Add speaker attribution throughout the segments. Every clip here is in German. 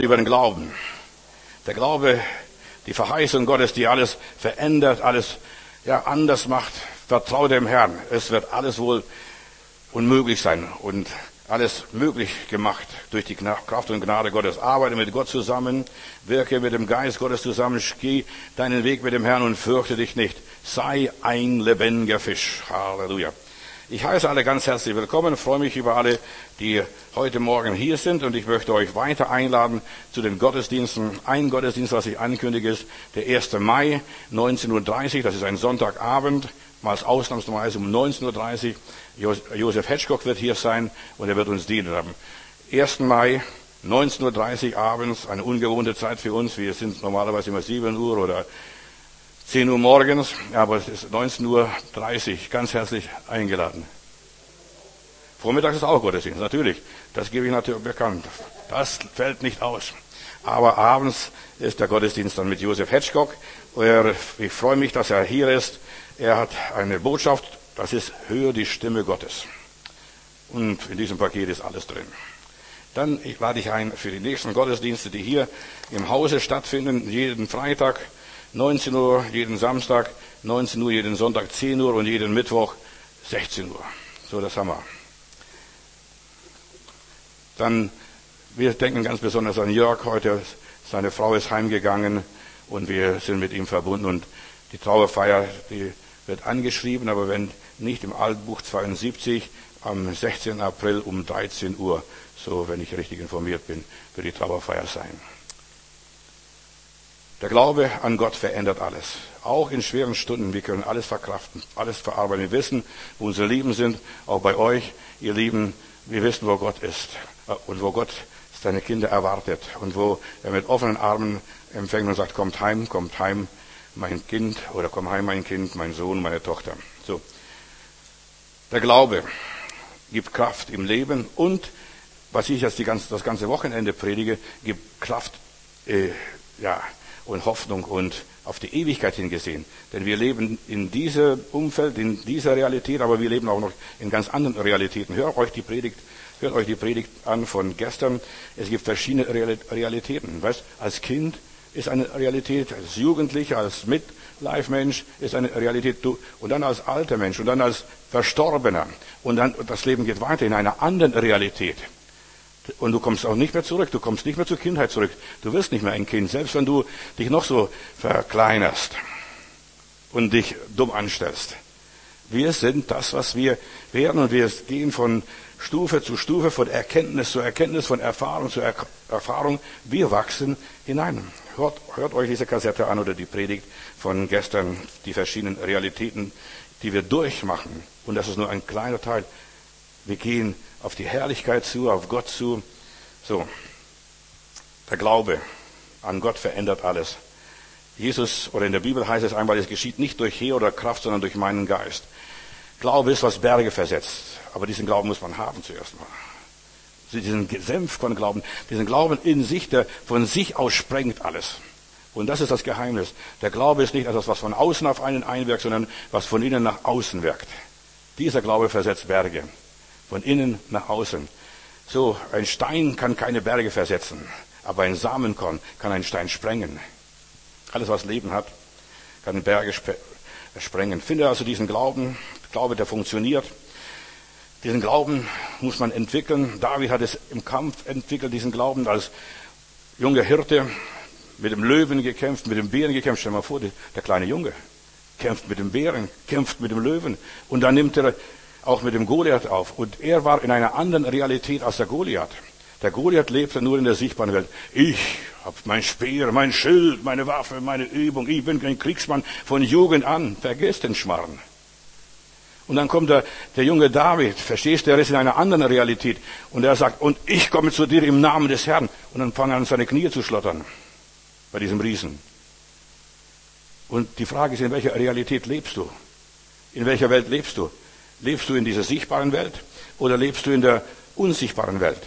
Speaker 1: Über den Glauben. Der Glaube, die Verheißung Gottes, die alles verändert, alles anders macht. Vertraue dem Herrn. Es wird alles wohl unmöglich sein und alles möglich gemacht durch die Kraft und Gnade Gottes. Arbeite mit Gott zusammen, wirke mit dem Geist Gottes zusammen, geh deinen Weg mit dem Herrn und fürchte dich nicht. Sei ein lebendiger Fisch. Halleluja. Ich heiße alle ganz herzlich willkommen, freue mich über alle, die heute Morgen hier sind, und ich möchte euch weiter einladen zu den Gottesdiensten. Ein Gottesdienst, was ich ankündige, ist der 1. Mai, 19:30 Uhr, das ist ein Sonntagabend, mal ausnahmsweise um 19:30 Uhr. Josef Hetschkock wird hier sein und er wird uns dienen. Am 1. Mai, 19:30 Uhr abends, eine ungewohnte Zeit für uns. Wir sind normalerweise immer 7 Uhr oder 10 Uhr morgens, aber es ist 19:30 Uhr, ganz herzlich eingeladen. Vormittags ist auch Gottesdienst, natürlich. Das gebe ich natürlich bekannt. Das fällt nicht aus. Aber abends ist der Gottesdienst dann mit Josef Hetschkock. Ich freue mich, dass er hier ist. Er hat eine Botschaft, das ist: Höre die Stimme Gottes. Und in diesem Paket ist alles drin. Dann lade ich ein für die nächsten Gottesdienste, die hier im Hause stattfinden, jeden Freitag 19 Uhr, jeden Samstag 19 Uhr, jeden Sonntag 10 Uhr und jeden Mittwoch 16 Uhr. So, das haben wir. Dann, wir denken ganz besonders an Jörg heute. Seine Frau ist heimgegangen und wir sind mit ihm verbunden. Und die Trauerfeier, die wird angeschrieben, aber wenn nicht im Altbuch 72, am 16. April um 13 Uhr, so wenn ich richtig informiert bin, wird die Trauerfeier sein. Der Glaube an Gott verändert alles. Auch in schweren Stunden. Wir können alles verkraften, alles verarbeiten. Wir wissen, wo unsere Lieben sind. Auch bei euch, ihr Lieben, wir wissen, wo Gott ist. Und wo Gott seine Kinder erwartet. Und wo er mit offenen Armen empfängt und sagt: kommt heim, mein Kind. Oder komm heim, mein Kind, mein Sohn, meine Tochter. So. Der Glaube gibt Kraft im Leben. Und, was ich jetzt das ganze Wochenende predige, gibt Kraft, und Hoffnung und auf die Ewigkeit hingesehen. Denn wir leben in diesem Umfeld, in dieser Realität, aber wir leben auch noch in ganz anderen Realitäten. Hört euch die Predigt an von gestern. Es gibt verschiedene Realitäten. Weißt, als Kind ist eine Realität, als Jugendlicher, als Midlife-Mensch ist eine Realität, und dann als alter Mensch und dann als Verstorbener. Und dann, das Leben geht weiter in einer anderen Realität. Und du kommst auch nicht mehr zurück, du kommst nicht mehr zur Kindheit zurück. Du wirst nicht mehr ein Kind, selbst wenn du dich noch so verkleinerst und dich dumm anstellst. Wir sind das, was wir werden, und wir gehen von Stufe zu Stufe, von Erkenntnis zu Erkenntnis, von Erfahrung zu Erfahrung. Wir wachsen hinein. Hört euch diese Kassette an oder die Predigt von gestern, die verschiedenen Realitäten, die wir durchmachen. Und das ist nur ein kleiner Teil. Wir gehen auf die Herrlichkeit zu, auf Gott zu. So, der Glaube an Gott verändert alles. Jesus, oder in der Bibel heißt es einmal, es geschieht nicht durch Heer oder Kraft, sondern durch meinen Geist. Glaube ist, was Berge versetzt. Aber diesen Glauben muss man haben zuerst mal. Diesen Senf von Glauben, diesen Glauben in sich, der von sich aus sprengt alles. Und das ist das Geheimnis. Der Glaube ist nicht etwas, was von außen auf einen einwirkt, sondern was von innen nach außen wirkt. Dieser Glaube versetzt Berge. Von innen nach außen. So, ein Stein kann keine Berge versetzen, aber ein Samenkorn kann einen Stein sprengen. Alles, was Leben hat, kann Berge sprengen. Finde also diesen Glauben, der funktioniert. Diesen Glauben muss man entwickeln. David hat es im Kampf entwickelt, diesen Glauben, als junger Hirte mit dem Löwen gekämpft, mit dem Bären gekämpft. Stell dir mal vor, der kleine Junge kämpft mit dem Bären, kämpft mit dem Löwen. Und dann nimmt er auch mit dem Goliath auf. Und er war in einer anderen Realität als der Goliath. Der Goliath lebte nur in der sichtbaren Welt. Ich habe mein Speer, mein Schild, meine Waffe, meine Übung. Ich bin ein Kriegsmann von Jugend an. Vergiss den Schmarrn. Und dann kommt der junge David. Verstehst du, er ist in einer anderen Realität. Und er sagt: und ich komme zu dir im Namen des Herrn. Und dann fangen er an, seine Knie zu schlottern. Bei diesem Riesen. Und die Frage ist, in welcher Realität lebst du? In welcher Welt lebst du? Lebst du in dieser sichtbaren Welt oder lebst du in der unsichtbaren Welt?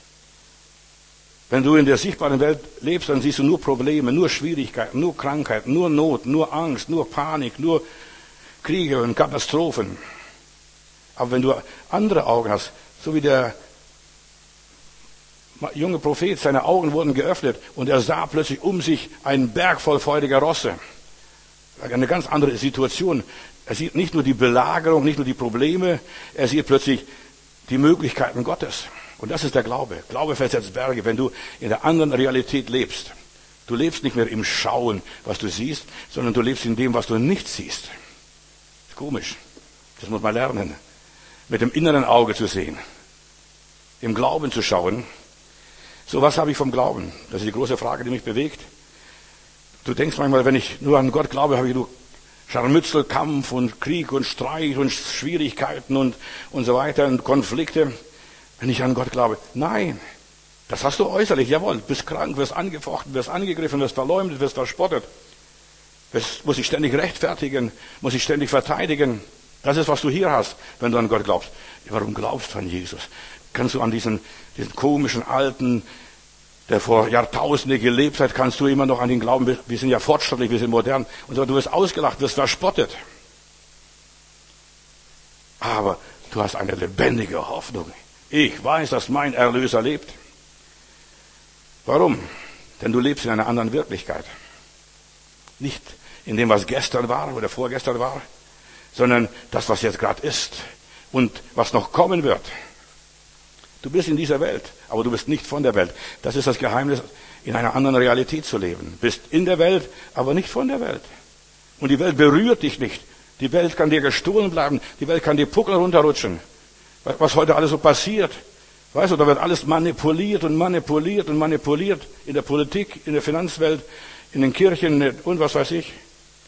Speaker 1: Wenn du in der sichtbaren Welt lebst, dann siehst du nur Probleme, nur Schwierigkeiten, nur Krankheiten, nur Not, nur Angst, nur Panik, nur Kriege und Katastrophen. Aber wenn du andere Augen hast, so wie der junge Prophet, seine Augen wurden geöffnet und er sah plötzlich um sich einen Berg voll feuriger Rosse. Eine ganz andere Situation. Er sieht nicht nur die Belagerung, nicht nur die Probleme, er sieht plötzlich die Möglichkeiten Gottes. Und das ist der Glaube. Glaube versetzt Berge, wenn du in der anderen Realität lebst. Du lebst nicht mehr im Schauen, was du siehst, sondern du lebst in dem, was du nicht siehst. Das ist komisch. Das muss man lernen. Mit dem inneren Auge zu sehen. Im Glauben zu schauen. So, was habe ich vom Glauben? Das ist die große Frage, die mich bewegt. Du denkst manchmal, wenn ich nur an Gott glaube, habe ich nur Scharmützel, Kampf und Krieg und Streit und Schwierigkeiten und so weiter und Konflikte. Wenn ich an Gott glaube. Nein. Das hast du äußerlich, jawohl. Bist krank, wirst angefochten, wirst angegriffen, wirst verleumdet, wirst verspottet. Muss ich ständig rechtfertigen, muss ich ständig verteidigen. Das ist, was du hier hast, wenn du an Gott glaubst. Warum glaubst du an Jesus? Kannst du an diesen komischen Alten, der vor Jahrtausende gelebt hat, kannst du immer noch an ihn glauben? Wir sind ja fortschrittlich, wir sind modern. Und so, du wirst ausgelacht, wirst verspottet. Aber du hast eine lebendige Hoffnung. Ich weiß, dass mein Erlöser lebt. Warum? Denn du lebst in einer anderen Wirklichkeit. Nicht in dem, was gestern war oder vorgestern war, sondern das, was jetzt gerade ist und was noch kommen wird. Du bist in dieser Welt, aber du bist nicht von der Welt. Das ist das Geheimnis, in einer anderen Realität zu leben. Du bist in der Welt, aber nicht von der Welt. Und die Welt berührt dich nicht. Die Welt kann dir gestohlen bleiben. Die Welt kann dir Puckel runterrutschen. Was heute alles so passiert. Weißt du, da wird alles manipuliert und manipuliert und manipuliert. In der Politik, in der Finanzwelt, in den Kirchen und was weiß ich.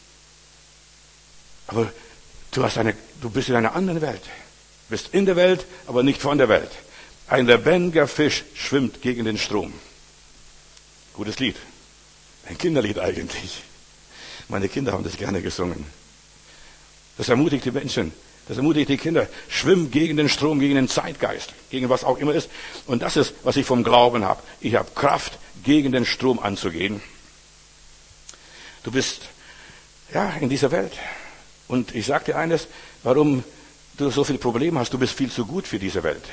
Speaker 1: Aber du bist in einer anderen Welt. Du bist in der Welt, aber nicht von der Welt. Ein lebendiger Fisch schwimmt gegen den Strom. Gutes Lied. Ein Kinderlied eigentlich. Meine Kinder haben das gerne gesungen. Das ermutigt die Menschen. Das ermutigt die Kinder. Schwimm gegen den Strom, gegen den Zeitgeist, gegen was auch immer ist. Und das ist, was ich vom Glauben habe. Ich habe Kraft, gegen den Strom anzugehen. Du bist, in dieser Welt. Und ich sage dir eines, warum du so viele Probleme hast. Du bist viel zu gut für diese Welt.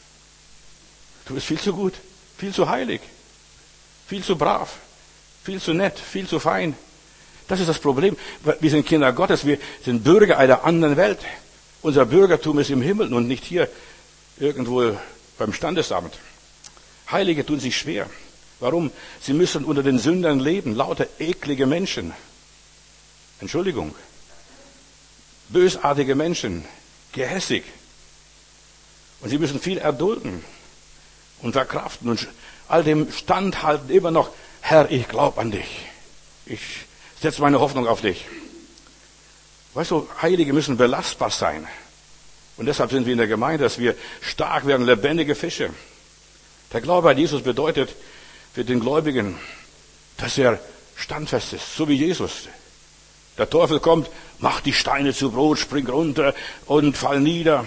Speaker 1: Du bist viel zu gut, viel zu heilig, viel zu brav, viel zu nett, viel zu fein. Das ist das Problem. Wir sind Kinder Gottes, wir sind Bürger einer anderen Welt. Unser Bürgertum ist im Himmel und nicht hier irgendwo beim Standesamt. Heilige tun sich schwer. Warum? Sie müssen unter den Sündern leben, lauter eklige Menschen. Entschuldigung. Bösartige Menschen, gehässig. Und sie müssen viel erdulden und verkraften und all dem standhalten immer noch, Herr, ich glaube an dich. Ich setze meine Hoffnung auf dich. Weißt du, Heilige müssen belastbar sein. Und deshalb sind wir in der Gemeinde, dass wir stark werden, lebendige Fische. Der Glaube an Jesus bedeutet für den Gläubigen, dass er standfest ist, so wie Jesus. Der Teufel kommt, macht die Steine zu Brot, springt runter und fall nieder.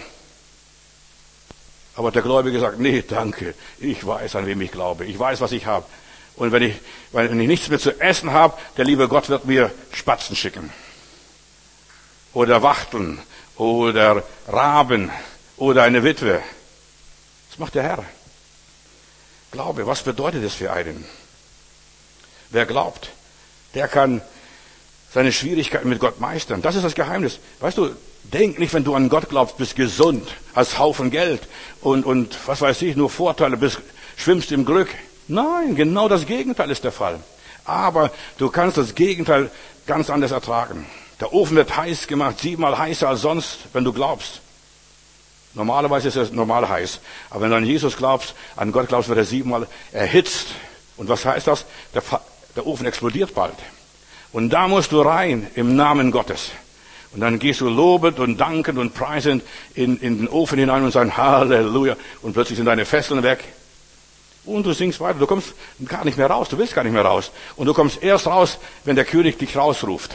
Speaker 1: Aber der Gläubige sagt, nee, danke, ich weiß, an wem ich glaube, ich weiß, was ich habe. Und wenn ich nichts mehr zu essen habe, der liebe Gott wird mir Spatzen schicken. Oder Wachteln, oder Raben, oder eine Witwe. Das macht der Herr. Glaube, was bedeutet das für einen? Wer glaubt, der kann seine Schwierigkeiten mit Gott meistern. Das ist das Geheimnis. Weißt du, denk nicht, wenn du an Gott glaubst, bist gesund, hast Haufen Geld und was weiß ich, nur Vorteile, schwimmst im Glück. Nein, genau das Gegenteil ist der Fall. Aber du kannst das Gegenteil ganz anders ertragen. Der Ofen wird heiß gemacht, 7-mal heißer als sonst, wenn du glaubst. Normalerweise ist es normal heiß. Aber wenn du an Jesus glaubst, an Gott glaubst, wird er 7-mal erhitzt. Und was heißt das? Der Ofen explodiert bald. Und da musst du rein im Namen Gottes. Und dann gehst du lobend und dankend und preisend in den Ofen hinein und sagst Halleluja. Und plötzlich sind deine Fesseln weg. Und du singst weiter. Du kommst gar nicht mehr raus. Du willst gar nicht mehr raus. Und du kommst erst raus, wenn der König dich rausruft.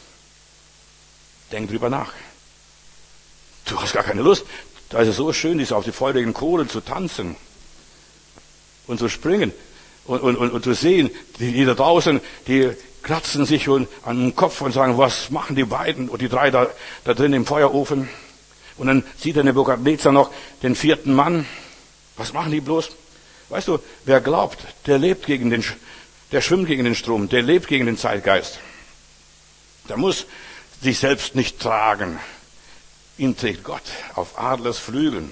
Speaker 1: Denk drüber nach. Du hast gar keine Lust. Da ist es so schön, auf die feurigen Kohlen zu tanzen. Und zu springen. Und zu sehen, die da draußen, die kratzen sich an den Kopf und sagen, was machen die beiden und die drei da drin im Feuerofen? Und dann sieht der Nebukadnezar noch den 4. Mann. Was machen die bloß? Weißt du, wer glaubt, der schwimmt gegen den Strom, der lebt gegen den Zeitgeist. Der muss sich selbst nicht tragen. Ihn trägt Gott auf Adlers Flügeln.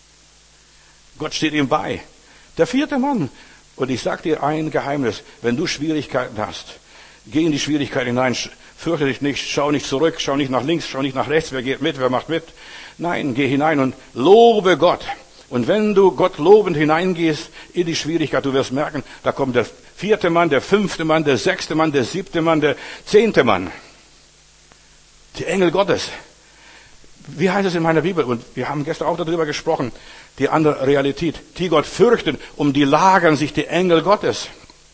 Speaker 1: Gott steht ihm bei. Der 4. Mann. Und ich sage dir ein Geheimnis. Wenn du Schwierigkeiten hast, geh in die Schwierigkeiten hinein. Fürchte dich nicht. Schau nicht zurück. Schau nicht nach links. Schau nicht nach rechts. Wer geht mit? Wer macht mit? Nein, geh hinein und lobe Gott. Und wenn du Gott lobend hineingehst in die Schwierigkeit, du wirst merken, da kommt der 4. Mann, der 5. Mann, der 6. Mann, der 7. Mann, der 10. Mann. Die Engel Gottes. Wie heißt es in meiner Bibel? Und wir haben gestern auch darüber gesprochen. Die andere Realität. Die Gott fürchten, um die lagern sich die Engel Gottes.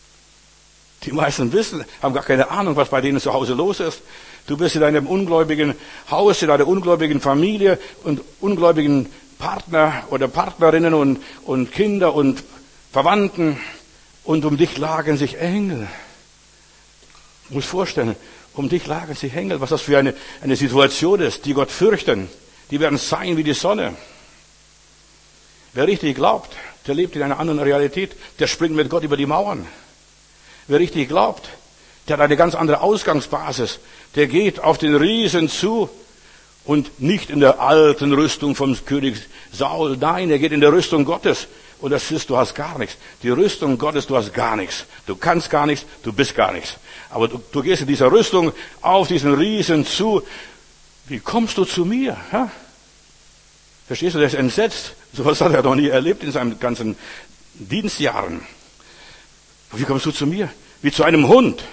Speaker 1: Die meisten haben gar keine Ahnung, was bei denen zu Hause los ist. Du bist in deinem ungläubigen Haus, in deiner ungläubigen Familie und ungläubigen Partner oder Partnerinnen und Kinder und Verwandten. Und um dich lagern sich Engel. Du musst vorstellen, um dich lagern sich Engel. Was das für eine Situation ist, die Gott fürchten. Die werden sein wie die Sonne. Wer richtig glaubt, der lebt in einer anderen Realität. Der springt mit Gott über die Mauern. Wer richtig glaubt, der hat eine ganz andere Ausgangsbasis. Der geht auf den Riesen zu und nicht in der alten Rüstung vom König Saul. Nein, er geht in der Rüstung Gottes. Und das ist, du hast gar nichts. Die Rüstung Gottes, du hast gar nichts. Du kannst gar nichts, du bist gar nichts. Aber du gehst in dieser Rüstung auf diesen Riesen zu. Wie kommst du zu mir? Ha? Verstehst du, der ist entsetzt. Sowas hat er noch nie erlebt in seinen ganzen Dienstjahren. Wie kommst du zu mir? Wie zu einem Hund.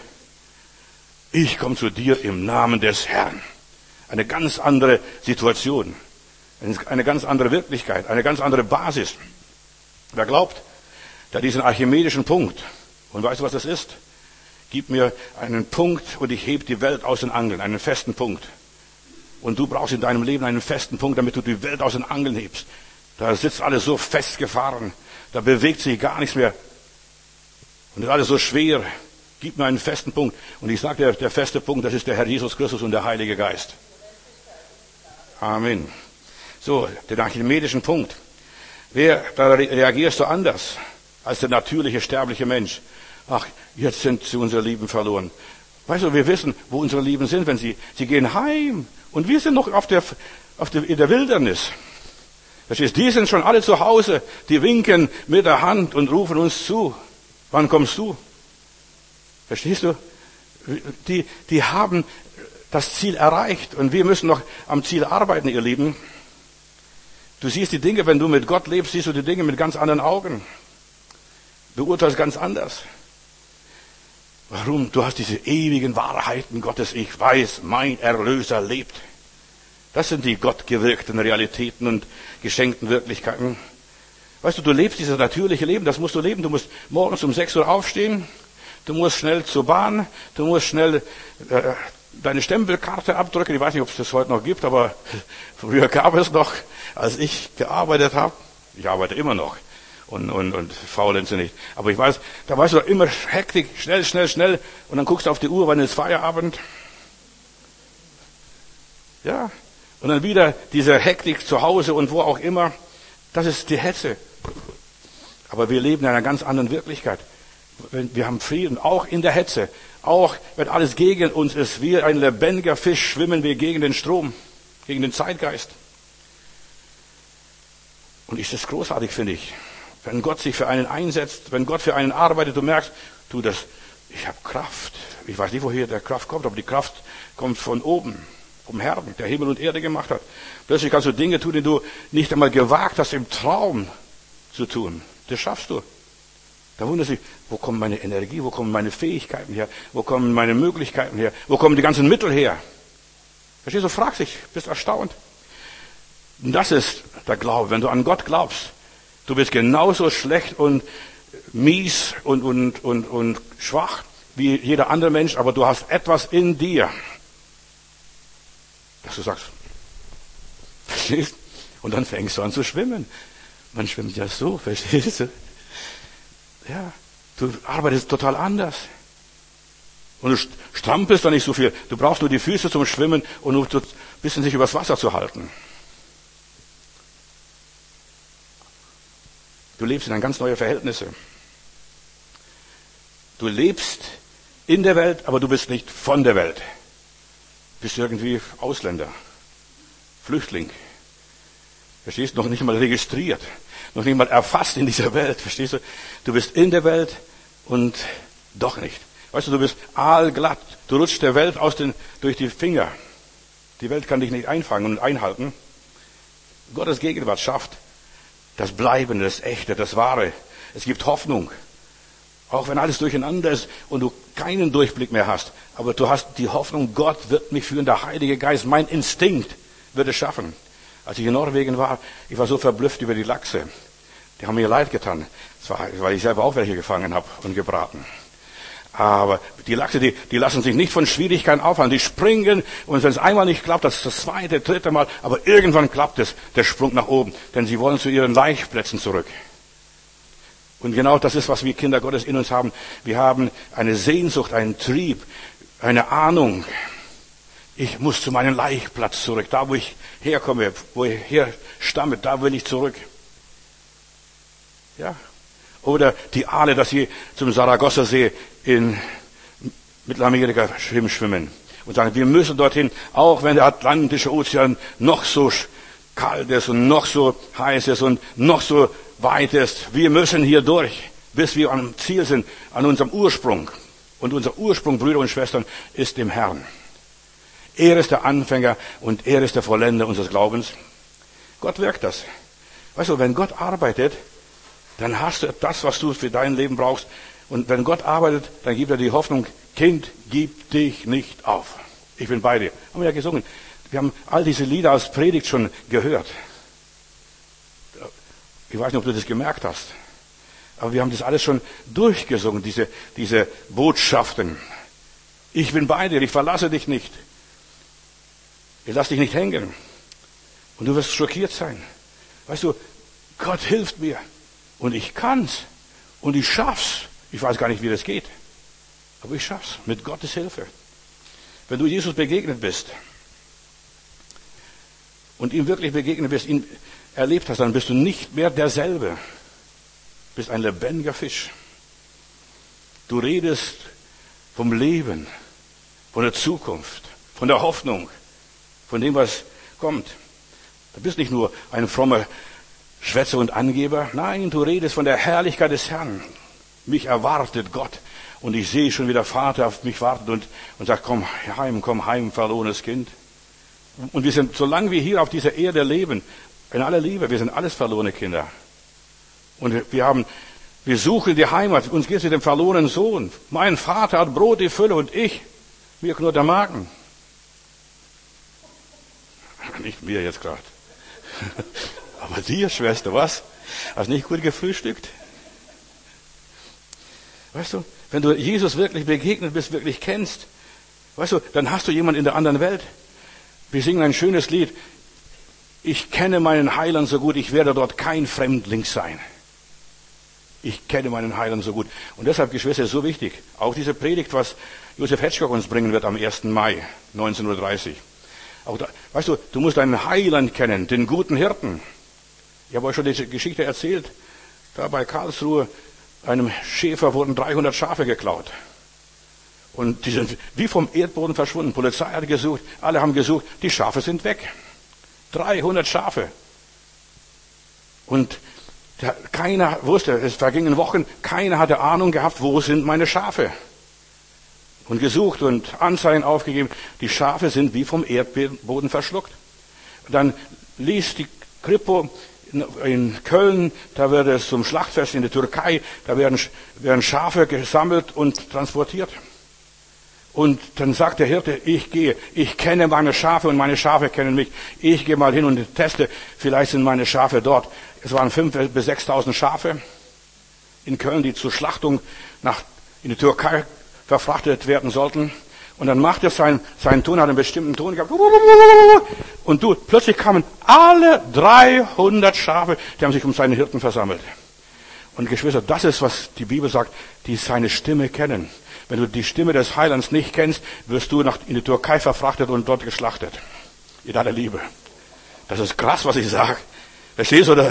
Speaker 1: Ich komme zu dir im Namen des Herrn. Eine ganz andere Situation. Eine ganz andere Wirklichkeit. Eine ganz andere Basis. Wer glaubt, der hat diesen archimedischen Punkt. Und weißt du, was das ist? Gib mir einen Punkt und ich heb die Welt aus den Angeln. Einen festen Punkt. Und du brauchst in deinem Leben einen festen Punkt, damit du die Welt aus den Angeln hebst. Da sitzt alles so festgefahren. Da bewegt sich gar nichts mehr. Und ist alles so schwer. Gib mir einen festen Punkt. Und ich sage dir, der feste Punkt, das ist der Herr Jesus Christus und der Heilige Geist. Amen. So, den archimedischen Punkt. Da reagierst du anders als der natürliche, sterbliche Mensch. Ach, jetzt sind sie unsere Lieben verloren. Weißt du, wir wissen, wo unsere Lieben sind, wenn sie gehen heim. Und wir sind noch in der Wildernis. Verstehst du? Die sind schon alle zu Hause. Die winken mit der Hand und rufen uns zu. Wann kommst du? Verstehst du? Die haben das Ziel erreicht. Und wir müssen noch am Ziel arbeiten, ihr Lieben. Du siehst die Dinge, wenn du mit Gott lebst, siehst du die Dinge mit ganz anderen Augen. Beurteilst ganz anders. Warum? Du hast diese ewigen Wahrheiten Gottes. Ich weiß, mein Erlöser lebt. Das sind die gottgewirkten Realitäten und geschenkten Wirklichkeiten. Weißt du, du lebst dieses natürliche Leben, das musst du leben. Du musst morgens um 6 Uhr aufstehen. Du musst schnell zur Bahn. Du musst schnell deine Stempelkarte abdrücken. Ich weiß nicht, ob es das heute noch gibt, aber früher gab es noch, als ich gearbeitet habe. Ich arbeite immer noch und faulenze nicht. Aber ich weiß, da weißt du immer Hektik, schnell. Und dann guckst du auf die Uhr, wann ist Feierabend. Ja. Und dann wieder diese Hektik zu Hause und wo auch immer. Das ist die Hetze. Aber wir leben in einer ganz anderen Wirklichkeit. Wir haben Frieden, auch in der Hetze. Auch wenn alles gegen uns ist, wie ein lebendiger Fisch schwimmen wir gegen den Strom, gegen den Zeitgeist. Und ist das großartig, finde ich. Wenn Gott sich für einen einsetzt, wenn Gott für einen arbeitet, du merkst, ich habe Kraft. Ich weiß nicht, woher der Kraft kommt, aber die Kraft kommt von oben, vom Herrn, der Himmel und Erde gemacht hat. Plötzlich kannst du Dinge tun, die du nicht einmal gewagt hast, im Traum zu tun. Das schaffst du. Da wundert sich, wo kommt meine Energie, wo kommen meine Fähigkeiten her, wo kommen meine Möglichkeiten her, wo kommen die ganzen Mittel her? Verstehst du, fragst dich, bist erstaunt. Und das ist der Glaube, wenn du an Gott glaubst. Du bist genauso schlecht und mies und schwach wie jeder andere Mensch, aber du hast etwas in dir, dass du sagst, verstehst? Und dann fängst du an zu schwimmen. Man schwimmt ja so, verstehst du? Ja, du arbeitest total anders. Und du strampelst da nicht so viel. Du brauchst nur die Füße zum Schwimmen und nur ein bisschen sich übers Wasser zu halten. Du lebst in ganz neue Verhältnisse. Du lebst in der Welt, aber du bist nicht von der Welt. Du bist irgendwie Ausländer, Flüchtling. Verstehst du? Noch nicht mal registriert, noch nicht mal erfasst in dieser Welt. Verstehst du? Du bist in der Welt und doch nicht. Weißt du, du bist aalglatt. Du rutschst der Welt durch die Finger. Die Welt kann dich nicht einfangen und einhalten. Gottes Gegenwart schafft das Bleibende, das Echte, das Wahre. Es gibt Hoffnung. Auch wenn alles durcheinander ist und du keinen Durchblick mehr hast. Aber du hast die Hoffnung, Gott wird mich führen, der Heilige Geist, mein Instinkt wird es schaffen. Als ich in Norwegen war, ich war so verblüfft über die Lachse. Die haben mir leid getan. Zwar, weil ich selber auch welche gefangen habe und gebraten. Aber die Lachse, die lassen sich nicht von Schwierigkeiten aufhalten. Die springen und wenn es einmal nicht klappt, das ist das zweite, dritte Mal. Aber irgendwann klappt es, der Sprung nach oben. Denn sie wollen zu ihren Laichplätzen zurück. Und genau das ist, was wir Kinder Gottes in uns haben. Wir haben eine Sehnsucht, einen Trieb, eine Ahnung. Ich muss zu meinem Laichplatz zurück. Da, wo ich herkomme, wo ich herstamme, da will ich zurück. Ja. Oder die Aale, dass sie zum Saragossa-See in Mittelamerika schwimmen. Und sagen, wir müssen dorthin, auch wenn der Atlantische Ozean noch so kalt ist und noch so heiß ist und noch so weit ist. Wir müssen hier durch, bis wir am Ziel sind, an unserem Ursprung. Und unser Ursprung, Brüder und Schwestern, ist im Herrn. Er ist der Anfänger und er ist der Vollender unseres Glaubens. Gott wirkt das. Weißt du, wenn Gott arbeitet, dann hast du das, was du für dein Leben brauchst. Und wenn Gott arbeitet, dann gibt er die Hoffnung, Kind, gib dich nicht auf. Ich bin bei dir. Haben wir ja gesungen. Wir haben all diese Lieder als Predigt schon gehört. Ich weiß nicht, ob du das gemerkt hast. Aber wir haben das alles schon durchgesungen, diese Botschaften. Ich bin bei dir, ich verlasse dich nicht. Ich lasse dich nicht hängen. Und du wirst schockiert sein. Weißt du, Gott hilft mir. Und ich kann's. Und ich schaff's. Ich weiß gar nicht, wie das geht. Aber ich schaff's. Mit Gottes Hilfe. Wenn du Jesus begegnet bist und ihm wirklich begegnet bist, ihn erlebt hast, dann bist du nicht mehr derselbe. Du bist ein lebendiger Fisch. Du redest vom Leben, von der Zukunft, von der Hoffnung, von dem, was kommt. Du bist nicht nur ein frommer Schwätzer und Angeber. Nein, du redest von der Herrlichkeit des Herrn. Mich erwartet Gott. Und ich sehe schon, wie der Vater auf mich wartet und sagt, komm heim, verlorenes Kind. Und wir sind, solange wir hier auf dieser Erde leben, in aller Liebe, wir sind alles verlorene Kinder. Und wir suchen die Heimat. Uns geht es mit dem verlorenen Sohn. Mein Vater hat Brot, die Fülle und ich, mir knurrt der Magen. Nicht mir jetzt gerade. Aber dir, Schwester, was? Hast nicht gut gefrühstückt? Weißt du, wenn du Jesus wirklich begegnet bist, wirklich kennst, weißt du, dann hast du jemanden in der anderen Welt. Wir singen ein schönes Lied. Ich kenne meinen Heiland so gut, ich werde dort kein Fremdling sein. Ich kenne meinen Heiland so gut. Und deshalb, Geschwister, ist so wichtig. Auch diese Predigt, was Josef Hetschkock uns bringen wird am 1. Mai 1930. Auch da, weißt du, du musst deinen Heiland kennen, den guten Hirten. Ich habe euch schon diese Geschichte erzählt. Da bei Karlsruhe, einem Schäfer wurden 300 Schafe geklaut. Und die sind wie vom Erdboden verschwunden. Polizei hat gesucht, alle haben gesucht, die Schafe sind weg. 300 Schafe. Und keiner wusste, es vergingen Wochen, keiner hatte Ahnung gehabt, wo sind meine Schafe. Und gesucht und Anzeigen aufgegeben. Die Schafe sind wie vom Erdboden verschluckt. Dann ließ die Kripo in Köln, da wird es zum Schlachtfest in der Türkei, da werden Schafe gesammelt und transportiert. Und dann sagt der Hirte, ich gehe, ich kenne meine Schafe und meine Schafe kennen mich. Ich gehe mal hin und teste, vielleicht sind meine Schafe dort. Es waren 5.000 bis 6.000 Schafe in Köln, die zur Schlachtung in die Türkei verfrachtet werden sollten. Und dann macht er seinen Ton, hat einen bestimmten Ton gehabt. Und plötzlich kamen alle 300 Schafe, die haben sich um seinen Hirten versammelt. Und Geschwister, das ist, was die Bibel sagt, die seine Stimme kennen. Wenn du die Stimme des Heilands nicht kennst, wirst du in die Türkei verfrachtet und dort geschlachtet. In aller Liebe. Das ist krass, was ich sage. Verstehst du?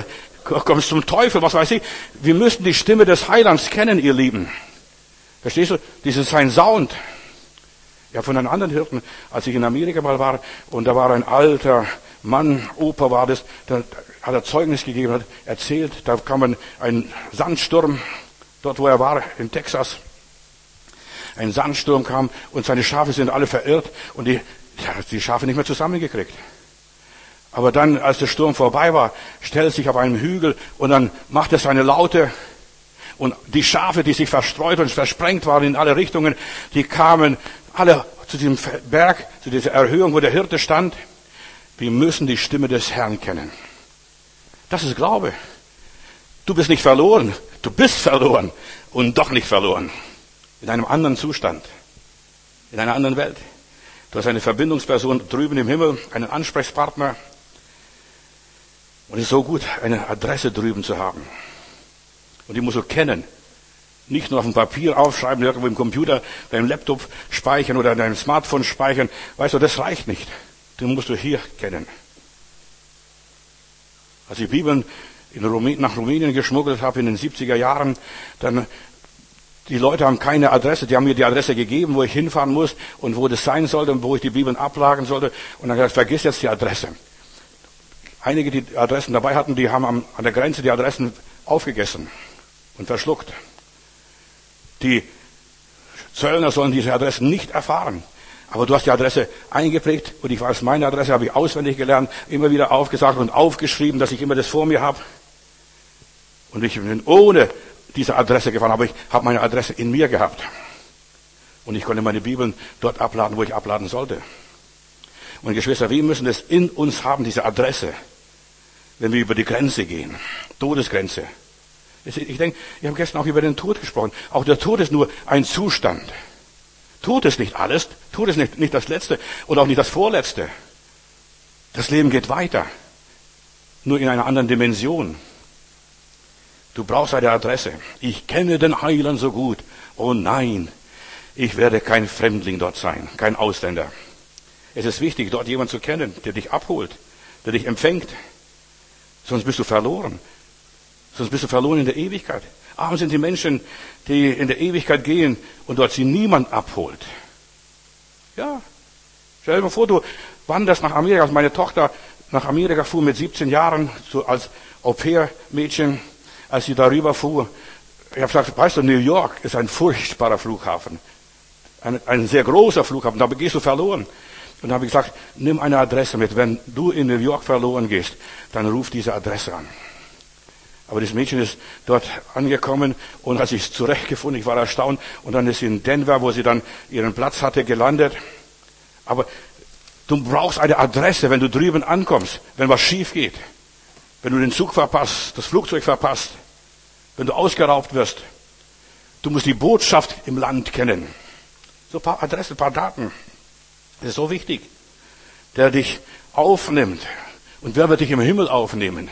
Speaker 1: kommst zum Teufel, was weiß ich. Wir müssen die Stimme des Heilands kennen, ihr Lieben. Verstehst du? Dieses sein Sound. Ja, von einem anderen Hirten, als ich in Amerika mal war, und da war ein alter Mann, Opa war das, da hat er Zeugnis gegeben, hat erzählt, da kam ein Sandsturm, dort wo er war, in Texas. Ein Sandsturm kam und seine Schafe sind alle verirrt und die Schafe nicht mehr zusammengekriegt. Aber dann, als der Sturm vorbei war, stellt er sich auf einen Hügel und dann macht er seine Laute. Und die Schafe, die sich verstreut und versprengt waren in alle Richtungen, die kamen alle zu diesem Berg, zu dieser Erhöhung, wo der Hirte stand. Wir müssen die Stimme des Herrn kennen. Das ist Glaube. Du bist nicht verloren. Du bist verloren und doch nicht verloren. In einem anderen Zustand. In einer anderen Welt. Du hast eine Verbindungsperson drüben im Himmel, einen Ansprechpartner. Und es ist so gut, eine Adresse drüben zu haben. Und die musst du kennen. Nicht nur auf dem Papier aufschreiben, irgendwo im Computer, deinem Laptop speichern oder deinem Smartphone speichern. Weißt du, das reicht nicht. Den musst du hier kennen. Als ich Bibeln nach Rumänien geschmuggelt habe in den 70er Jahren, dann, die Leute haben keine Adresse, die haben mir die Adresse gegeben, wo ich hinfahren muss und wo das sein sollte und wo ich die Bibeln ablagern sollte. Und dann gesagt, vergiss jetzt die Adresse. Einige, die Adressen dabei hatten, die haben an der Grenze die Adressen aufgegessen und verschluckt. Die Zöllner sollen diese Adressen nicht erfahren. Aber du hast die Adresse eingeprägt und ich weiß, meine Adresse habe ich auswendig gelernt, immer wieder aufgesagt und aufgeschrieben, dass ich immer das vor mir habe. Und ich bin ohne diese Adresse gefahren, aber ich habe meine Adresse in mir gehabt. Und ich konnte meine Bibeln dort abladen, wo ich abladen sollte. Und Geschwister, wir müssen es in uns haben, diese Adresse, wenn wir über die Grenze gehen. Todesgrenze. Ich denke, ich habe gestern auch über den Tod gesprochen. Auch der Tod ist nur ein Zustand. Tod ist nicht alles. Tod ist nicht das Letzte und auch nicht das Vorletzte. Das Leben geht weiter. Nur in einer anderen Dimension. Du brauchst eine Adresse. Ich kenne den Heiland so gut. Oh nein, ich werde kein Fremdling dort sein, kein Ausländer. Es ist wichtig, dort jemanden zu kennen, der dich abholt, der dich empfängt. Sonst bist du verloren. Sonst bist du verloren in der Ewigkeit. Arm sind die Menschen, die in der Ewigkeit gehen und dort sie niemand abholt. Ja. Stell dir mal vor, du wanderst nach Amerika. Also meine Tochter nach Amerika fuhr mit 17 Jahren, so als Au-pair-Mädchen, als sie darüber fuhr. Ich habe gesagt, weißt du, New York ist ein furchtbarer Flughafen. Ein sehr großer Flughafen, da gehst du verloren. Und da habe ich gesagt, nimm eine Adresse mit. Wenn du in New York verloren gehst, dann ruf diese Adresse an. Aber das Mädchen ist dort angekommen und hat sich zurechtgefunden. Ich war erstaunt. Und dann ist sie in Denver, wo sie dann ihren Platz hatte, gelandet. Aber du brauchst eine Adresse, wenn du drüben ankommst, wenn was schief geht. Wenn du den Zug verpasst, das Flugzeug verpasst, wenn du ausgeraubt wirst. Du musst die Botschaft im Land kennen. So ein paar Adressen, ein paar Daten. Das ist so wichtig. Der dich aufnimmt. Und wer wird dich im Himmel aufnehmen?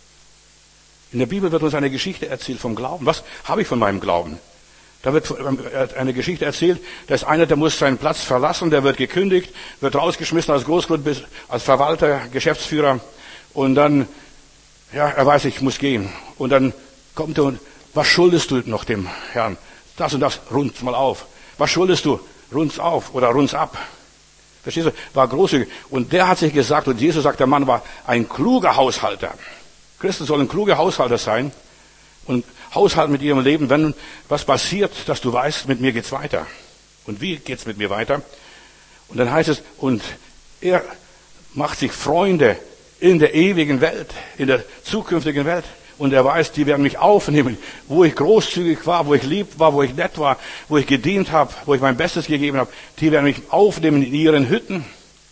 Speaker 1: In der Bibel wird uns eine Geschichte erzählt vom Glauben. Was habe ich von meinem Glauben? Da wird eine Geschichte erzählt, da ist einer, der muss seinen Platz verlassen, der wird gekündigt, wird rausgeschmissen als Großgrund, als Verwalter, Geschäftsführer. Und dann, ja, er weiß, ich muss gehen. Und dann kommt er und, was schuldest du noch dem Herrn? Das und das, rund's mal auf. Was schuldest du? Rund's auf oder rund's ab. Verstehst du? War großzügig. Und der hat sich gesagt, und Jesus sagt, der Mann war ein kluger Haushalter. Christen sollen kluge Haushalter sein und haushalten mit ihrem Leben, wenn was passiert, dass du weißt, mit mir geht's weiter. Und wie geht's mit mir weiter? Und dann heißt es, und er macht sich Freunde in der ewigen Welt, in der zukünftigen Welt. Und er weiß, die werden mich aufnehmen, wo ich großzügig war, wo ich lieb war, wo ich nett war, wo ich gedient habe, wo ich mein Bestes gegeben habe. Die werden mich aufnehmen in ihren Hütten.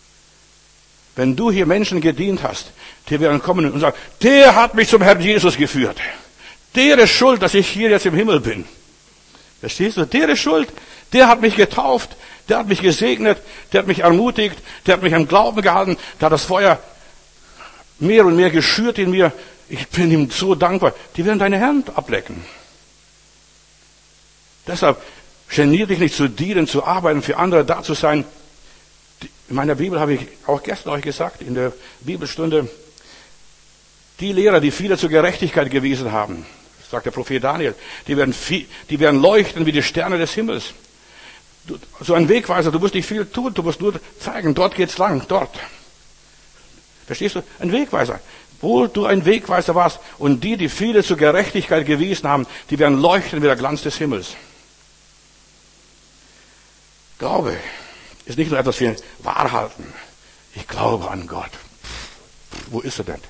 Speaker 1: Wenn du hier Menschen gedient hast, die werden kommen und sagen, der hat mich zum Herrn Jesus geführt. Der ist schuld, dass ich hier jetzt im Himmel bin. Verstehst du? Der ist schuld. Der hat mich getauft. Der hat mich gesegnet. Der hat mich ermutigt. Der hat mich am Glauben gehalten. Der hat das Feuer mehr und mehr geschürt in mir. Ich bin ihm so dankbar. Die werden deine Hand ablecken. Deshalb genier dich nicht zu dienen, zu arbeiten, für andere da zu sein. In meiner Bibel habe ich auch gestern euch gesagt, in der Bibelstunde, Die Lehrer, die viele zur Gerechtigkeit gewiesen haben, sagt der Prophet Daniel, die werden leuchten wie die Sterne des Himmels. So ein Wegweiser, du musst nicht viel tun, du musst nur zeigen, dort geht's lang, dort. Verstehst du? Ein Wegweiser. Wo du ein Wegweiser warst und die viele zur Gerechtigkeit gewiesen haben, die werden leuchten wie der Glanz des Himmels. Glaube ist nicht nur etwas, wir wahr halten. Ich glaube an Gott. Wo ist er denn?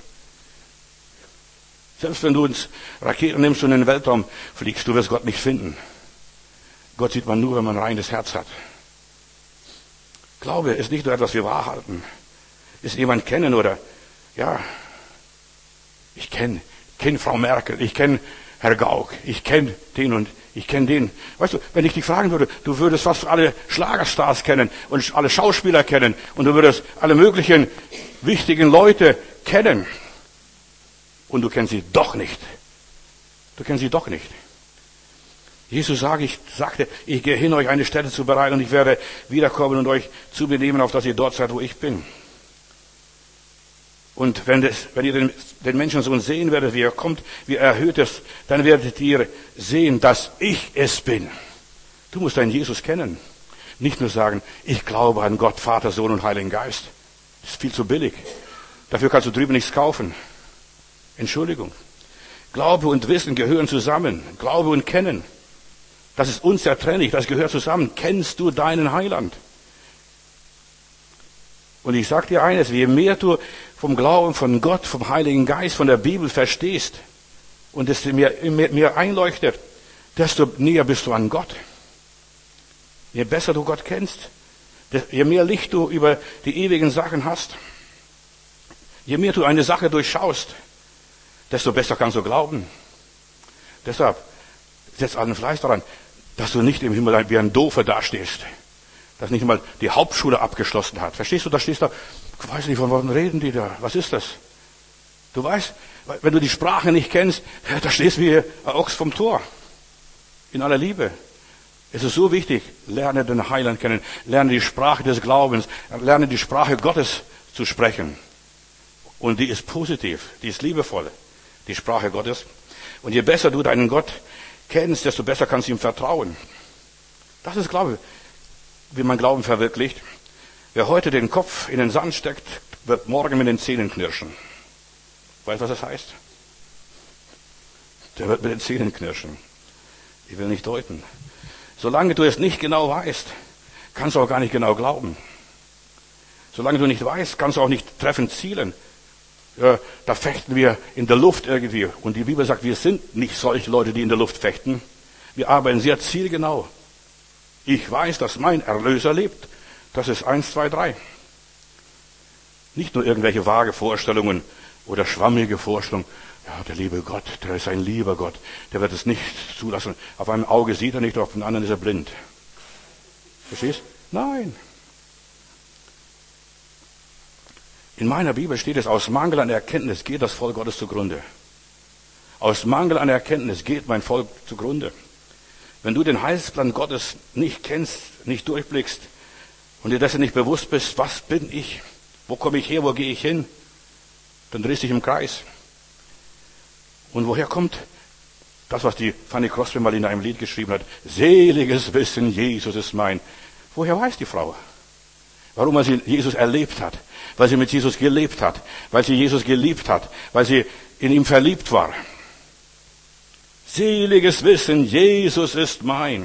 Speaker 1: Selbst wenn du ins Raketen nimmst und in den Weltraum fliegst, du wirst Gott nicht finden. Gott sieht man nur, wenn man ein reines Herz hat. Glaube ist nicht nur etwas, wir wahr halten. Ist jemand kennen oder, ja, ich kenne Frau Merkel, ich kenne Herr Gauck, ich kenne den und ich kenne den. Weißt du, wenn ich dich fragen würde, du würdest fast alle Schlagerstars kennen und alle Schauspieler kennen und du würdest alle möglichen wichtigen Leute kennen. Und du kennst sie doch nicht. Du kennst sie doch nicht. Jesus sagte, ich gehe hin, euch eine Stätte zu bereiten und ich werde wiederkommen und euch zu mir nehmen, auf dass ihr dort seid, wo ich bin. Und wenn ihr den Menschensohn sehen werdet, wie er kommt, wie er erhöht ist, dann werdet ihr sehen, dass ich es bin. Du musst deinen Jesus kennen. Nicht nur sagen, ich glaube an Gott, Vater, Sohn und Heiligen Geist. Das ist viel zu billig. Dafür kannst du drüben nichts kaufen. Entschuldigung. Glaube und Wissen gehören zusammen. Glaube und Kennen. Das ist unzertrennlich, das gehört zusammen. Kennst du deinen Heiland? Und ich sage dir eines, je mehr du vom Glauben, von Gott, vom Heiligen Geist, von der Bibel verstehst und es mir einleuchtet, desto näher bist du an Gott. Je besser du Gott kennst, je mehr Licht du über die ewigen Sachen hast, je mehr du eine Sache durchschaust, desto besser kannst du glauben. Deshalb setz allen Fleiß daran, dass du nicht im Himmel wie ein Doofer dastehst, dass nicht mal die Hauptschule abgeschlossen hat. Verstehst du, da stehst du, ich weiß nicht, von was reden die da, was ist das? Du weißt, wenn du die Sprache nicht kennst, da stehst du wie ein Ochs vom Tor. In aller Liebe. Es ist so wichtig, lerne den Heiland kennen, lerne die Sprache des Glaubens, lerne die Sprache Gottes zu sprechen. Und die ist positiv, die ist liebevoll, die Sprache Gottes. Und je besser du deinen Gott kennst, desto besser kannst du ihm vertrauen. Das ist Glaube, wie man Glauben verwirklicht. Wer heute den Kopf in den Sand steckt, wird morgen mit den Zähnen knirschen. Weißt du, was das heißt? Der wird mit den Zähnen knirschen. Ich will nicht deuten. Solange du es nicht genau weißt, kannst du auch gar nicht genau glauben. Solange du nicht weißt, kannst du auch nicht treffend zielen. Ja, da fechten wir in der Luft irgendwie. Und die Bibel sagt, wir sind nicht solche Leute, die in der Luft fechten. Wir arbeiten sehr zielgenau. Ich weiß, dass mein Erlöser lebt. Das ist 1, 2, 3. Nicht nur irgendwelche vage Vorstellungen oder schwammige Vorstellungen. Ja, der liebe Gott, der ist ein lieber Gott. Der wird es nicht zulassen. Auf einem Auge sieht er nicht, auf dem anderen ist er blind. Verstehst? Nein. In meiner Bibel steht es, aus Mangel an Erkenntnis geht das Volk Gottes zugrunde. Aus Mangel an Erkenntnis geht mein Volk zugrunde. Wenn du den Heilsplan Gottes nicht kennst, nicht durchblickst und dir dessen nicht bewusst bist, was bin ich, wo komme ich her, wo gehe ich hin, dann drehst du dich im Kreis. Und woher kommt das, was die Fanny Crosby mal in einem Lied geschrieben hat? Seliges Wissen, Jesus ist mein. Woher weiß die Frau? Warum? Weil sie Jesus erlebt hat, weil sie mit Jesus gelebt hat, weil sie Jesus geliebt hat, weil sie in ihm verliebt war. Seliges Wissen, Jesus ist mein.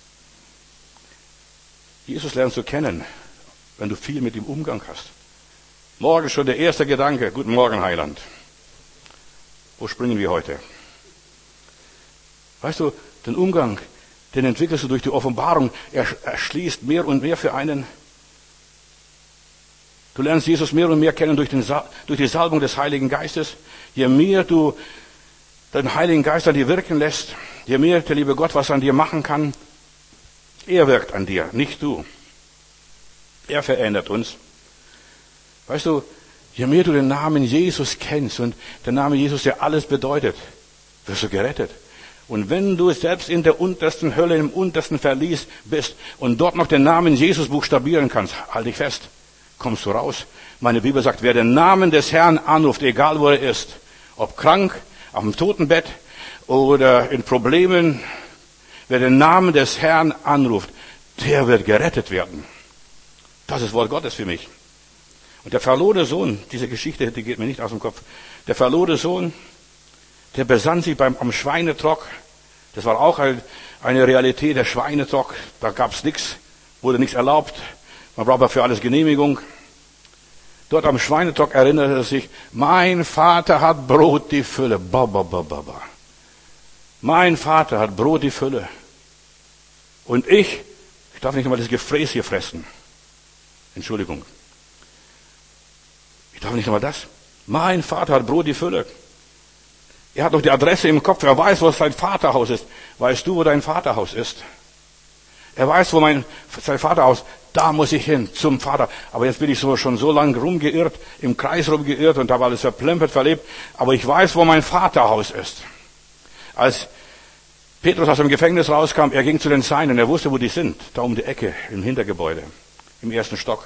Speaker 1: Jesus lernst du kennen, wenn du viel mit ihm Umgang hast. Morgen schon der erste Gedanke, guten Morgen, Heiland. Wo springen wir heute? Weißt du, den Umgang, den entwickelst du durch die Offenbarung. Er schließt mehr und mehr für einen. Du lernst Jesus mehr und mehr kennen durch die Salbung des Heiligen Geistes. Je mehr du den Heiligen Geist an dir wirken lässt, je mehr der liebe Gott was an dir machen kann, er wirkt an dir, nicht du. Er verändert uns. Weißt du, je mehr du den Namen Jesus kennst und der Name Jesus, der alles bedeutet, wirst du gerettet. Und wenn du selbst in der untersten Hölle, im untersten Verlies bist und dort noch den Namen Jesus buchstabieren kannst, halt dich fest, kommst du raus. Meine Bibel sagt, wer den Namen des Herrn anruft, egal wo er ist, ob krank, auf dem Totenbett oder in Problemen. Wer den Namen des Herrn anruft, der wird gerettet werden. Das ist Wort Gottes für mich. Und der verlorene Sohn, diese Geschichte, die geht mir nicht aus dem Kopf. Der verlorene Sohn, der besann sich am Schweinetrock. Das war auch eine Realität, der Schweinetrock. Da gab's nichts, wurde nichts erlaubt. Man braucht für alles Genehmigung. Dort am Schweinetrock erinnerte er sich, mein Vater hat Brot die Fülle. Mein Vater hat Brot die Fülle. Und ich darf nicht einmal das Gefräß hier fressen. Entschuldigung. Ich darf nicht einmal das. Mein Vater hat Brot die Fülle. Er hat noch die Adresse im Kopf. Er weiß, wo sein Vaterhaus ist. Weißt du, wo dein Vaterhaus ist? Er weiß, wo sein Vaterhaus, da muss ich hin, zum Vater. Aber jetzt bin ich schon so lange rumgeirrt, im Kreis rumgeirrt und habe alles verplempert, verlebt. Aber ich weiß, wo mein Vaterhaus ist. Als Petrus aus dem Gefängnis rauskam, er ging zu den Seinen, er wusste, wo die sind. Da um die Ecke, im Hintergebäude, im 1. Stock.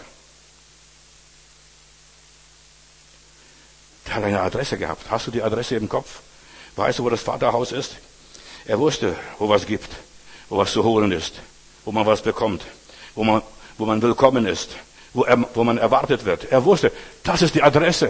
Speaker 1: Der hat eine Adresse gehabt. Hast du die Adresse im Kopf? Weißt du, wo das Vaterhaus ist? Er wusste, wo was gibt, wo was zu holen ist, wo man was bekommt, wo man willkommen ist, wo man erwartet wird. Er wusste, das ist die Adresse.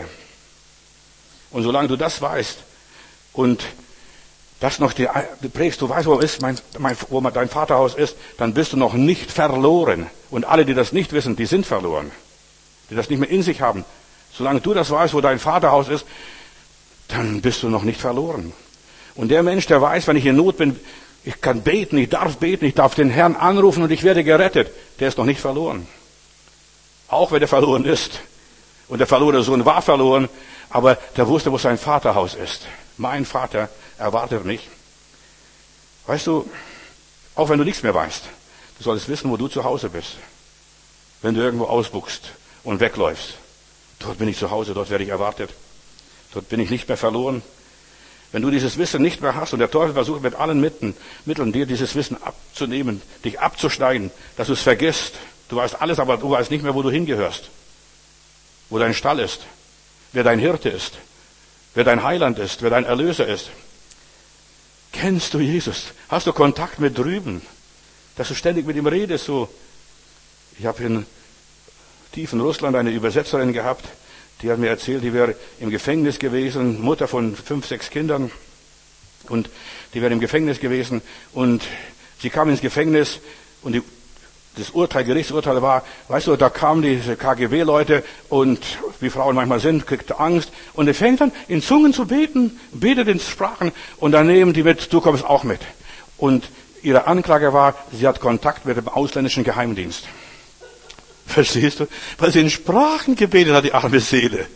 Speaker 1: Und solange du das weißt und das noch du prägst, du weißt, wo dein Vaterhaus ist, dann bist du noch nicht verloren. Und alle, die das nicht wissen, die sind verloren. Die das nicht mehr in sich haben. Solange du das weißt, wo dein Vaterhaus ist, dann bist du noch nicht verloren. Und der Mensch, der weiß, wenn ich in Not bin, ich kann beten, ich darf den Herrn anrufen und ich werde gerettet, der ist noch nicht verloren. Auch wenn er verloren ist. Und der verlorene Sohn war verloren, aber der wusste, wo sein Vaterhaus ist. Mein Vater erwartet mich. Weißt du, auch wenn du nichts mehr weißt, du solltest wissen, wo du zu Hause bist. Wenn du irgendwo ausbuchst und wegläufst. Dort bin ich zu Hause, dort werde ich erwartet. Dort bin ich nicht mehr verloren. Wenn du dieses Wissen nicht mehr hast und der Teufel versucht mit allen Mitteln dir dieses Wissen abzunehmen, dich abzuschneiden, dass du es vergisst. Du weißt alles, aber du weißt nicht mehr, wo du hingehörst. Wo dein Stall ist. Wer dein Hirte ist. Wer dein Heiland ist. Wer dein Erlöser ist. Kennst du Jesus? Hast du Kontakt mit drüben? Dass du ständig mit ihm redest, so. Ich habe in tiefen Russland eine Übersetzerin gehabt, die hat mir erzählt, die wäre im Gefängnis gewesen, Mutter von 5, 6 Kindern, und die wäre im Gefängnis gewesen, und sie kam ins Gefängnis, und das Gerichtsurteil war, weißt du, da kamen diese KGB-Leute, und wie Frauen manchmal sind, kriegt Angst, und die fängt an, in Zungen zu beten, betet in Sprachen, und dann nehmen die mit, du kommst auch mit. Und ihre Anklage war, sie hat Kontakt mit dem ausländischen Geheimdienst. Verstehst du? Weil sie in Sprachen gebetet hat, die arme Seele.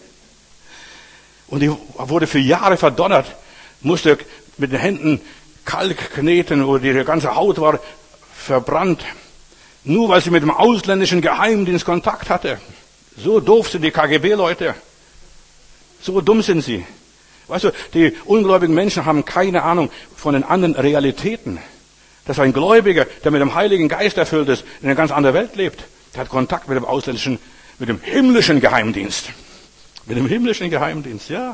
Speaker 1: Und die wurde für Jahre verdonnert, musste mit den Händen Kalk kneten, wo ihre ganze Haut war verbrannt. Nur weil sie mit dem ausländischen Geheimdienst Kontakt hatte. So doof sind die KGB-Leute. So dumm sind sie. Weißt du, die ungläubigen Menschen haben keine Ahnung von den anderen Realitäten. Dass ein Gläubiger, der mit dem Heiligen Geist erfüllt ist, in einer ganz anderen Welt lebt. Der hat Kontakt mit dem ausländischen, mit dem himmlischen Geheimdienst. Mit dem himmlischen Geheimdienst, ja.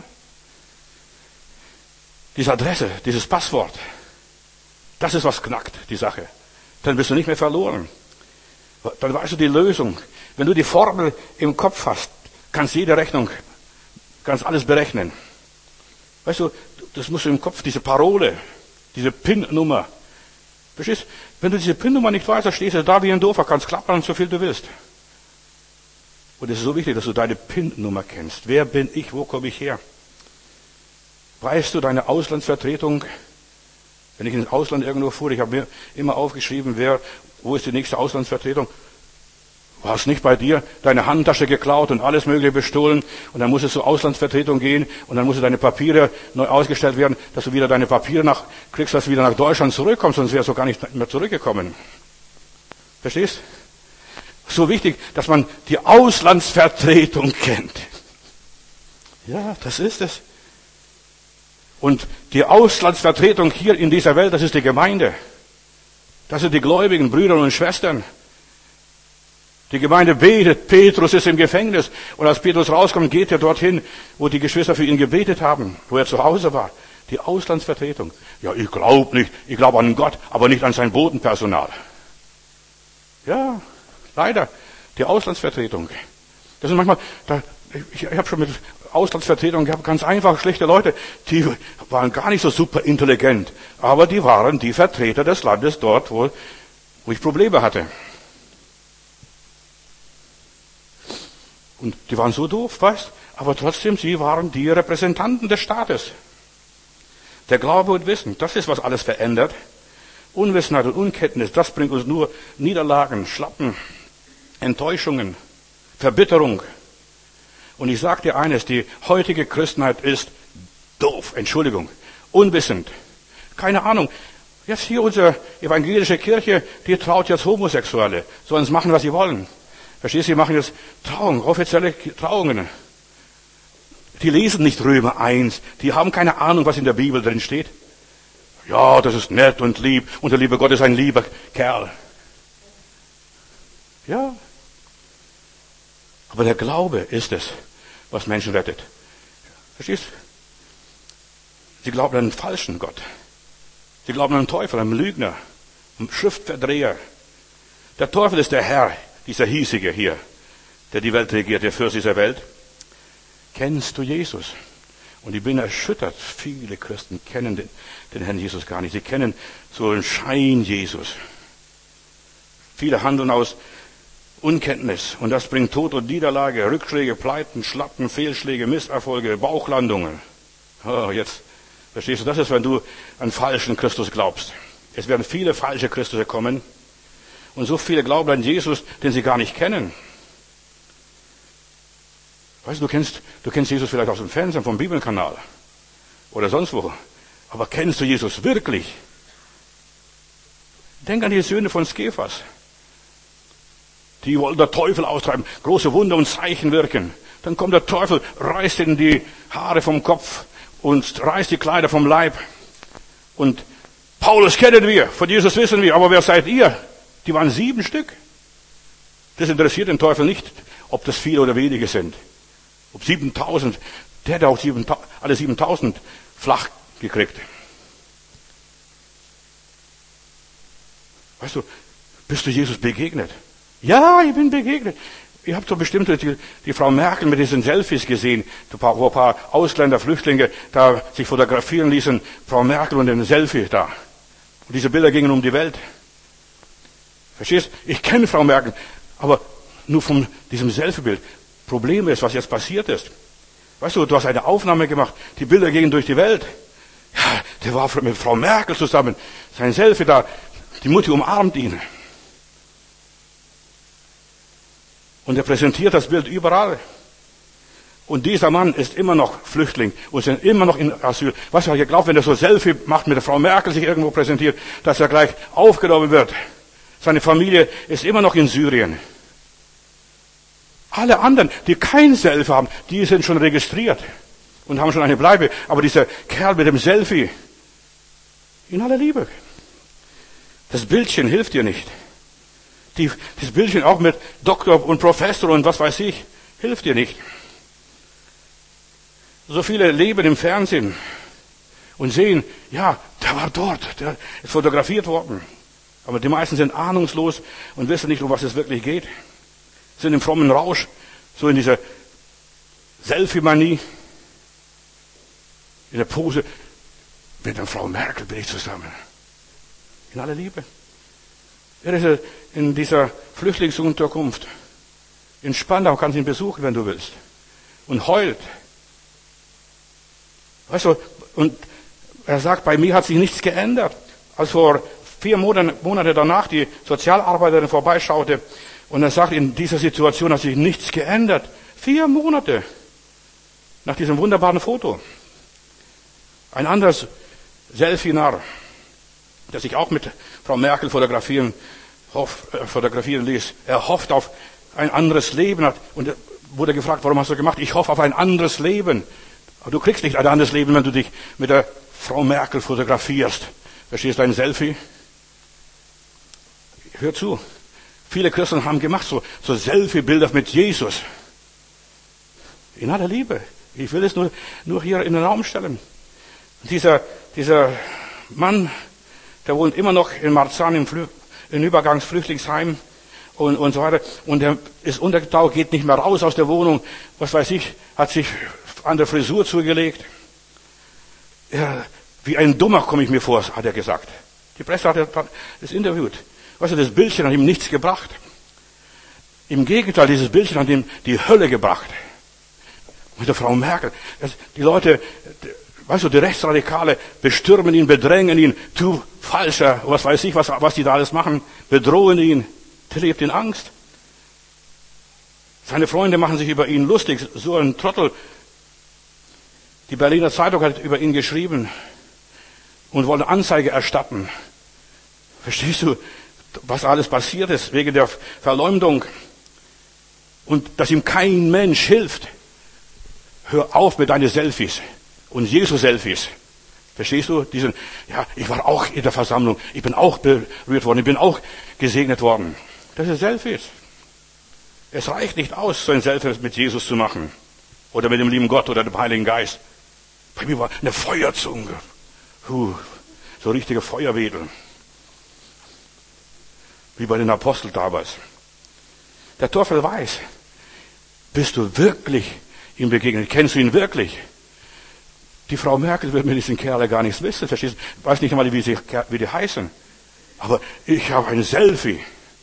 Speaker 1: Diese Adresse, dieses Passwort. Das ist, was knackt, die Sache. Dann bist du nicht mehr verloren. Dann weißt du die Lösung. Wenn du die Formel im Kopf hast, kannst jede Rechnung, kannst alles berechnen. Weißt du, das musst du im Kopf, diese Parole, diese PIN-Nummer. Verstehst? Wenn du diese PIN-Nummer nicht weißt, dann stehst du da wie ein Doofer, kannst klappern, so viel du willst. Und es ist so wichtig, dass du deine PIN-Nummer kennst. Wer bin ich? Wo komme ich her? Weißt du deine Auslandsvertretung? Wenn ich ins Ausland irgendwo fuhr, ich habe mir immer aufgeschrieben, wo ist die nächste Auslandsvertretung? Du hast nicht bei dir deine Handtasche geklaut und alles Mögliche bestohlen, und dann musst du zur Auslandsvertretung gehen, und dann musst du deine Papiere neu ausgestellt werden, dass du wieder deine Papiere kriegst, dass du wieder nach Deutschland zurückkommst, sonst wärst du gar nicht mehr zurückgekommen. Verstehst? So wichtig, dass man die Auslandsvertretung kennt. Ja, das ist es. Und die Auslandsvertretung hier in dieser Welt, das ist die Gemeinde. Das sind die gläubigen Brüder und Schwestern. Die Gemeinde betet, Petrus ist im Gefängnis. Und als Petrus rauskommt, geht er dorthin, wo die Geschwister für ihn gebetet haben, wo er zu Hause war. Die Auslandsvertretung. Ja, ich glaube nicht, ich glaube an Gott, aber nicht an sein Bodenpersonal. Ja, leider, die Auslandsvertretung. Das sind manchmal, ich habe schon mit Auslandsvertretungen gehabt, ganz einfach schlechte Leute, die waren gar nicht so super intelligent, aber die waren die Vertreter des Landes dort, wo ich Probleme hatte. Und die waren so doof, weißt, aber trotzdem, sie waren die Repräsentanten des Staates. Der Glaube und Wissen, das ist, was alles verändert. Unwissenheit und Unkenntnis, das bringt uns nur Niederlagen, Schlappen, Enttäuschungen, Verbitterung. Und ich sage dir eines, die heutige Christenheit ist doof, Entschuldigung, unwissend, keine Ahnung. Jetzt hier unsere evangelische Kirche, die traut jetzt Homosexuelle, sollen es machen, was sie wollen. Verstehst du, sie machen jetzt Trauungen, offizielle Trauungen. Die lesen nicht Römer 1, die haben keine Ahnung, was in der Bibel drin steht. Ja, das ist nett und lieb und der liebe Gott ist ein lieber Kerl. Ja. Aber der Glaube ist es, was Menschen rettet. Verstehst du? Sie glauben an einen falschen Gott. Sie glauben an einen Teufel, einen Lügner, einen Schriftverdreher. Der Teufel ist der Herr, dieser hiesige hier, der die Welt regiert, der Fürst dieser Welt. Kennst du Jesus? Und ich bin erschüttert, viele Christen kennen den Herrn Jesus gar nicht. Sie kennen so einen Schein Jesus. Viele handeln aus Unkenntnis und das bringt Tod und Niederlage, Rückschläge, Pleiten, Schlappen, Fehlschläge, Misserfolge, Bauchlandungen. Oh, jetzt verstehst du, das ist, wenn du an falschen Christus glaubst. Es werden viele falsche Christusse kommen und so viele glauben an Jesus, den sie gar nicht kennen. Weißt du, du kennst Jesus vielleicht aus dem Fernsehen, vom Bibelkanal oder sonst wo. Aber kennst du Jesus wirklich? Denk an die Söhne von Skephas. Die wollen der Teufel austreiben, große Wunder und Zeichen wirken. Dann kommt der Teufel, reißt ihnen die Haare vom Kopf und reißt die Kleider vom Leib. Und Paulus kennen wir, von Jesus wissen wir, aber wer seid ihr? Die waren 7 Stück. Das interessiert den Teufel nicht, ob das viele oder wenige sind. Ob 7000, der hat auch alle 7000 flach gekriegt. Weißt du, bist du Jesus begegnet? Ja, ich bin begegnet. Ich habe so bestimmt die Frau Merkel mit diesen Selfies gesehen, wo ein paar Ausländer, Flüchtlinge da sich fotografieren ließen, Frau Merkel und ein Selfie da. Und diese Bilder gingen um die Welt. Verstehst? Ich kenne Frau Merkel, aber nur von diesem Selfie-Bild. Problem ist, was jetzt passiert ist. Weißt du hast eine Aufnahme gemacht, die Bilder gingen durch die Welt. Ja, der war mit Frau Merkel zusammen, sein Selfie da, die Mutti umarmt ihn. Und er präsentiert das Bild überall. Und dieser Mann ist immer noch Flüchtling und ist immer noch in Asyl. Was er glaubt, wenn er so ein Selfie macht mit der Frau Merkel, sich irgendwo präsentiert, dass er gleich aufgenommen wird. Seine Familie ist immer noch in Syrien. Alle anderen, die kein Selfie haben, die sind schon registriert und haben schon eine Bleibe. Aber dieser Kerl mit dem Selfie, in aller Liebe. Das Bildchen hilft dir nicht. Das Bildchen auch mit Doktor und Professor und was weiß ich, hilft dir nicht. So viele leben im Fernsehen und sehen, ja, der war dort, der ist fotografiert worden. Aber die meisten sind ahnungslos und wissen nicht, um was es wirklich geht. Sind im frommen Rausch, so in dieser Selfie-Manie. In der Pose, mit der Frau Merkel bin ich zusammen. In aller Liebe. Er ist in dieser Flüchtlingsunterkunft. In Spandau, kannst du ihn besuchen, wenn du willst. Und heult. Weißt du, und er sagt, bei mir hat sich nichts geändert. Als vor 4 Monate danach die Sozialarbeiterin vorbeischaute und er sagt, in dieser Situation hat sich nichts geändert. 4 Monate nach diesem wunderbaren Foto. Ein anderes Selfie-Narr, der sich auch mit Frau Merkel fotografieren ließ. Er hofft auf ein anderes Leben und er wurde gefragt, warum hast du gemacht? Ich hoffe auf ein anderes Leben. Aber du kriegst nicht ein anderes Leben, wenn du dich mit der Frau Merkel fotografierst. Verstehst du, ein Selfie? Hör zu. viele Christen haben gemacht, so Selfie-Bilder mit Jesus. In aller Liebe. Ich will es nur hier in den Raum stellen. Dieser Mann, der wohnt immer noch in Marzahn im Übergangsflüchtlingsheim und so weiter. Und der ist untergetaucht, geht nicht mehr raus aus der Wohnung. Was weiß ich, hat sich an der Frisur zugelegt. Ja, wie ein Dummer komme ich mir vor, hat er gesagt. Die Presse hat es interviewt. Weißt du, das Bildchen hat ihm nichts gebracht. Im Gegenteil, dieses Bildchen hat ihm die Hölle gebracht. Mit der Frau Merkel. Die Leute, weißt du, die Rechtsradikale bestürmen ihn, bedrängen ihn, tu Falscher, was weiß ich, was die da alles machen, bedrohen ihn. Der lebt in Angst. Seine Freunde machen sich über ihn lustig, so ein Trottel. Die Berliner Zeitung hat über ihn geschrieben und wollte Anzeige erstatten. Verstehst du, was alles passiert ist wegen der Verleumdung und dass ihm kein Mensch hilft? Hör auf mit deinen Selfies und Jesus-Selfies. Verstehst du? Ich war auch in der Versammlung, ich bin auch berührt worden, ich bin auch gesegnet worden. Das ist Selfies. Es reicht nicht aus, so ein Selfie mit Jesus zu machen. Oder mit dem lieben Gott oder dem Heiligen Geist. Bei mir war eine Feuerzunge. So richtige Feuerwedel. Wie bei den Aposteln damals. Der Teufel weiß, bist du wirklich ihm begegnet? Kennst du ihn wirklich? Die Frau Merkel wird mit diesen Kerlen gar nichts wissen. Verstehst du? Ich weiß nicht einmal, wie die heißen. Aber ich habe ein Selfie.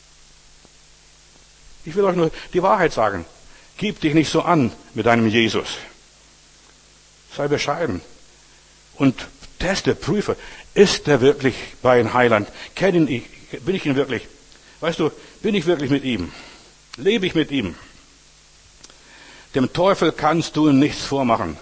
Speaker 1: Ich will euch nur die Wahrheit sagen. Gib dich nicht so an mit deinem Jesus. Sei bescheiden. Und teste, prüfe, ist er wirklich mein Heiland? Bin ich ihn wirklich? Weißt du, bin ich wirklich mit ihm? Lebe ich mit ihm? Dem Teufel kannst du nichts vormachen.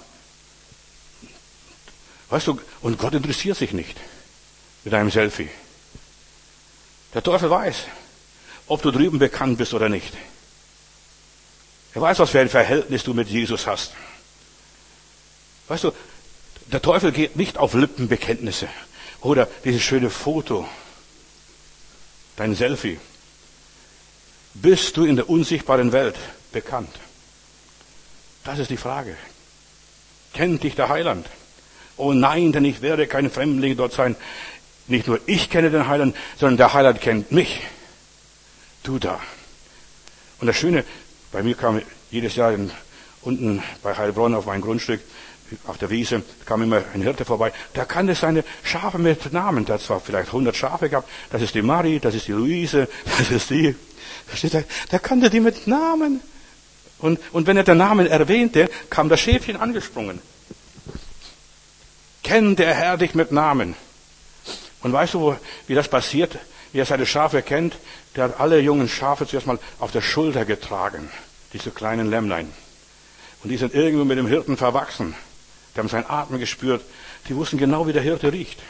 Speaker 1: Weißt du, und Gott interessiert sich nicht mit einem Selfie. Der Teufel weiß, ob du drüben bekannt bist oder nicht. Er weiß, was für ein Verhältnis du mit Jesus hast. Weißt du, der Teufel geht nicht auf Lippenbekenntnisse oder dieses schöne Foto, dein Selfie. Bist du in der unsichtbaren Welt bekannt? Das ist die Frage. Kennt dich der Heiland? Oh nein, denn ich werde kein Fremdling dort sein. Nicht nur ich kenne den Heiland, sondern der Heiland kennt mich. Du da. Und das Schöne, bei mir kam jedes Jahr unten bei Heilbronn auf mein Grundstück, auf der Wiese, kam immer ein Hirte vorbei. Der kannte seine Schafe mit Namen. Der hat zwar vielleicht 100 Schafe gehabt. Das ist die Marie, das ist die Luise, das ist die. Versteht ihr? Der kannte die mit Namen. Und wenn er den Namen erwähnte, kam das Schäfchen angesprungen. Kennt der Herr dich mit Namen? Und weißt du, wie das passiert? Wie er seine Schafe kennt? Der hat alle jungen Schafe zuerst mal auf der Schulter getragen. Diese kleinen Lämmlein. Und die sind irgendwo mit dem Hirten verwachsen. Die haben seinen Atem gespürt. Die wussten genau, wie der Hirte riecht.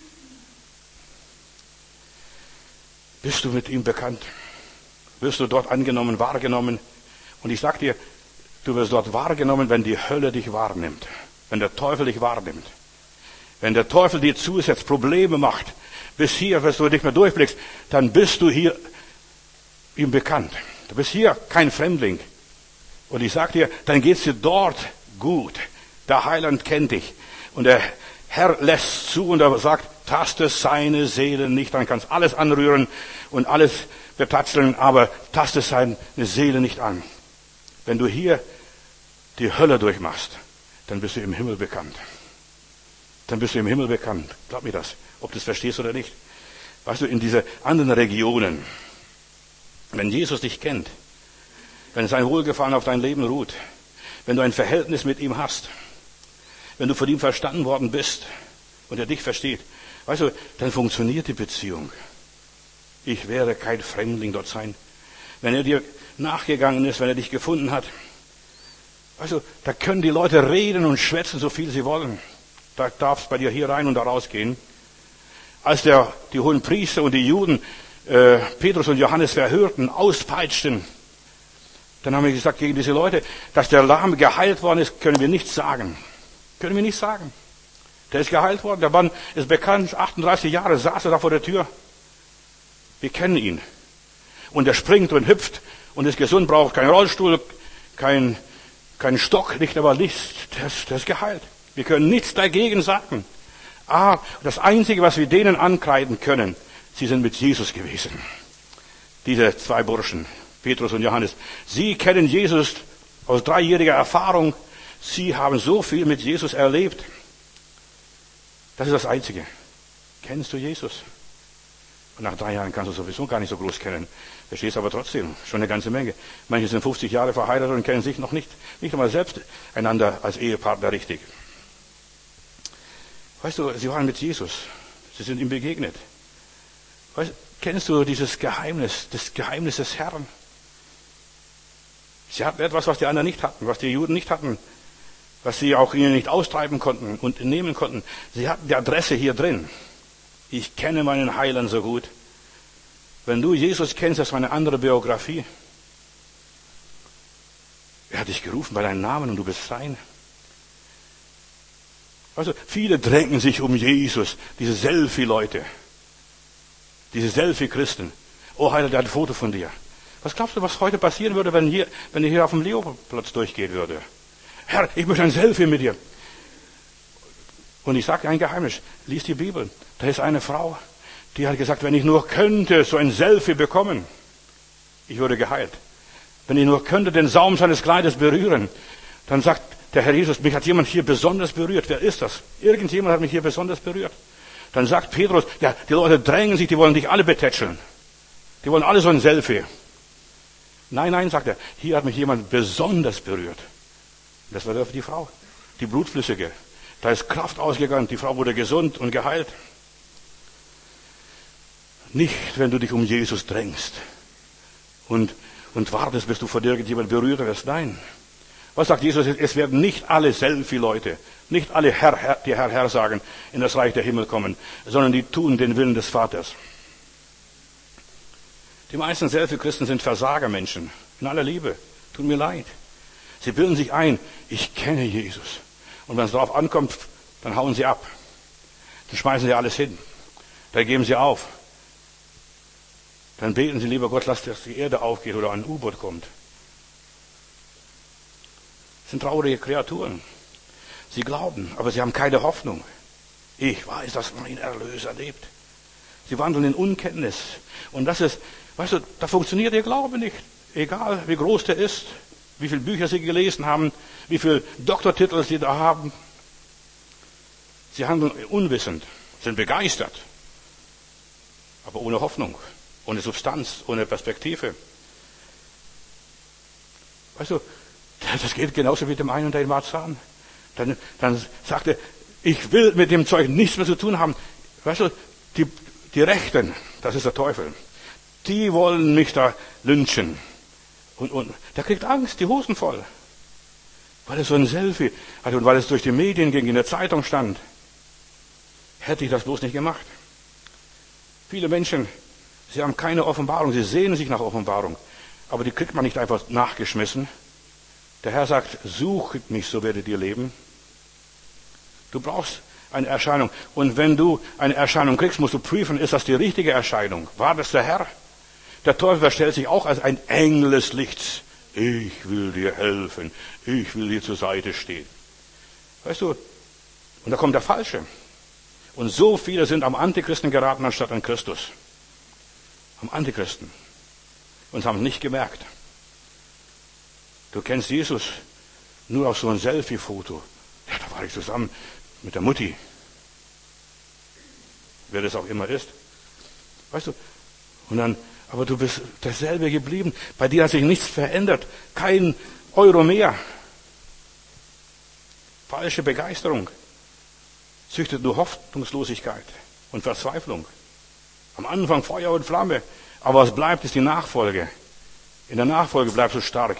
Speaker 1: Bist du mit ihm bekannt? Wirst du dort angenommen, wahrgenommen? Und ich sag dir, du wirst dort wahrgenommen, wenn die Hölle dich wahrnimmt. Wenn der Teufel dich wahrnimmt. Wenn der Teufel dir zusetzt, Probleme macht, bis hier, wenn du nicht mehr durchblickst, dann bist du hier ihm bekannt. Du bist hier kein Fremdling. Und ich sag dir, dann geht's dir dort gut. Der Heiland kennt dich. Und der Herr lässt zu und er sagt, taste seine Seele nicht. Dann kannst alles anrühren und alles betatzeln, aber taste seine Seele nicht an. Wenn du hier die Hölle durchmachst, dann bist du im Himmel bekannt. Dann bist du im Himmel bekannt. Glaub mir das, ob du es verstehst oder nicht. Weißt du, in diese anderen Regionen, wenn Jesus dich kennt, wenn sein Wohlgefallen auf dein Leben ruht, wenn du ein Verhältnis mit ihm hast, wenn du von ihm verstanden worden bist und er dich versteht, weißt du, dann funktioniert die Beziehung. Ich werde kein Fremdling dort sein. Wenn er dir nachgegangen ist, wenn er dich gefunden hat, weißt du, da können die Leute reden und schwätzen, so viel sie wollen. Da darf es bei dir hier rein und da rausgehen. Als die hohen Priester und die Juden Petrus und Johannes verhörten, auspeitschten, dann haben wir gesagt gegen diese Leute, dass der Lahme geheilt worden ist, können wir nicht sagen. Können wir nicht sagen. Der ist geheilt worden, der Mann ist bekannt, 38 Jahre saß er da vor der Tür. Wir kennen ihn. und er springt und hüpft und ist gesund, braucht keinen Rollstuhl, keinen Stock, nicht aber nichts, der ist geheilt. Wir können nichts dagegen sagen. Das Einzige, was wir denen ankreiden können, sie sind mit Jesus gewesen. Diese zwei Burschen, Petrus und Johannes, sie kennen Jesus aus 3-jähriger Erfahrung. Sie haben so viel mit Jesus erlebt. Das ist das Einzige. Kennst du Jesus? Und nach 3 Jahren kannst du sowieso gar nicht so groß kennen. Verstehst aber trotzdem schon eine ganze Menge. Manche sind 50 Jahre verheiratet und kennen sich noch nicht einmal selbst einander als Ehepartner richtig. Weißt du, sie waren mit Jesus. Sie sind ihm begegnet. Kennst du dieses Geheimnis, das Geheimnis des Herrn? Sie hatten etwas, was die anderen nicht hatten, was die Juden nicht hatten, was sie auch ihnen nicht austreiben konnten und nehmen konnten. Sie hatten die Adresse hier drin. Ich kenne meinen Heiland so gut. Wenn du Jesus kennst, das war eine andere Biografie. Er hat dich gerufen bei deinem Namen und du bist sein. Also viele drängen sich um Jesus, diese Selfie-Leute, diese Selfie-Christen. Oh Heiland, der hat ein Foto von dir. Was glaubst du, was heute passieren würde, wenn ihr hier auf dem Leopoldplatz durchgehen würde? Herr, ich möchte ein Selfie mit dir. Und ich sage ein Geheimnis, lies die Bibel. Da ist eine Frau, die hat gesagt, wenn ich nur könnte so ein Selfie bekommen, ich würde geheilt. Wenn ich nur könnte den Saum seines Kleides berühren, dann sagt der Herr Jesus, mich hat jemand hier besonders berührt. Wer ist das? Irgendjemand hat mich hier besonders berührt. Dann sagt Petrus, ja, die Leute drängen sich, die wollen dich alle betätscheln. Die wollen alle so ein Selfie. Nein, sagt er, hier hat mich jemand besonders berührt. Das war die Frau, die Blutflüssige. Da ist Kraft ausgegangen, die Frau wurde gesund und geheilt. Nicht, wenn du dich um Jesus drängst und wartest, bis du von irgendjemand berührt wirst. Nein. Was sagt Jesus? Es werden nicht alle Selfie-Leute, nicht alle die Herr sagen, in das Reich der Himmel kommen, sondern die tun den Willen des Vaters. Die meisten Selfie-Christen sind Versagermenschen. In aller Liebe. Tut mir leid. Sie bilden sich ein, ich kenne Jesus. Und wenn es darauf ankommt, dann hauen sie ab. Dann schmeißen sie alles hin. Dann geben sie auf. Dann beten sie, lieber Gott, lass, dass die Erde aufgeht oder ein U-Boot kommt. Das sind traurige Kreaturen. Sie glauben, aber sie haben keine Hoffnung. Ich weiß, dass mein Erlöser lebt. Sie wandeln in Unkenntnis. Und das ist, weißt du, da funktioniert ihr Glaube nicht. Egal, wie groß der ist, wie viele Bücher sie gelesen haben, wie viele Doktortitel sie da haben. Sie handeln unwissend, sind begeistert, aber ohne Hoffnung, ohne Substanz, ohne Perspektive. Weißt du, das geht genauso wie dem einen, der in Marzahn. Dann sagt er, ich will mit dem Zeug nichts mehr zu tun haben. Weißt du, die Rechten, das ist der Teufel, die wollen mich da lynchen. Und der kriegt Angst, die Hosen voll. Weil er so ein Selfie hatte und weil es durch die Medien ging, in der Zeitung stand. Hätte ich das bloß nicht gemacht. Viele Menschen, sie haben keine Offenbarung, sie sehnen sich nach Offenbarung. Aber die kriegt man nicht einfach nachgeschmissen. Der Herr sagt, sucht mich, so werdet ihr leben. Du brauchst eine Erscheinung. Und wenn du eine Erscheinung kriegst, musst du prüfen, ist das die richtige Erscheinung? War das der Herr? Der Teufel stellt sich auch als ein Engel des Lichts. Ich will dir helfen. Ich will dir zur Seite stehen. Weißt du? Und da kommt der Falsche. Und so viele sind am Antichristen geraten, anstatt an Christus. Am Antichristen. Und haben es nicht gemerkt. Du kennst Jesus nur auf so ein Selfie-Foto. Ja, da war ich zusammen mit der Mutti. Wer das auch immer ist. Weißt du? Und dann, aber du bist derselbe geblieben. Bei dir hat sich nichts verändert. Kein Euro mehr. Falsche Begeisterung züchtet nur Hoffnungslosigkeit und Verzweiflung. Am Anfang Feuer und Flamme. Aber was bleibt, ist die Nachfolge. In der Nachfolge bleibst du stark.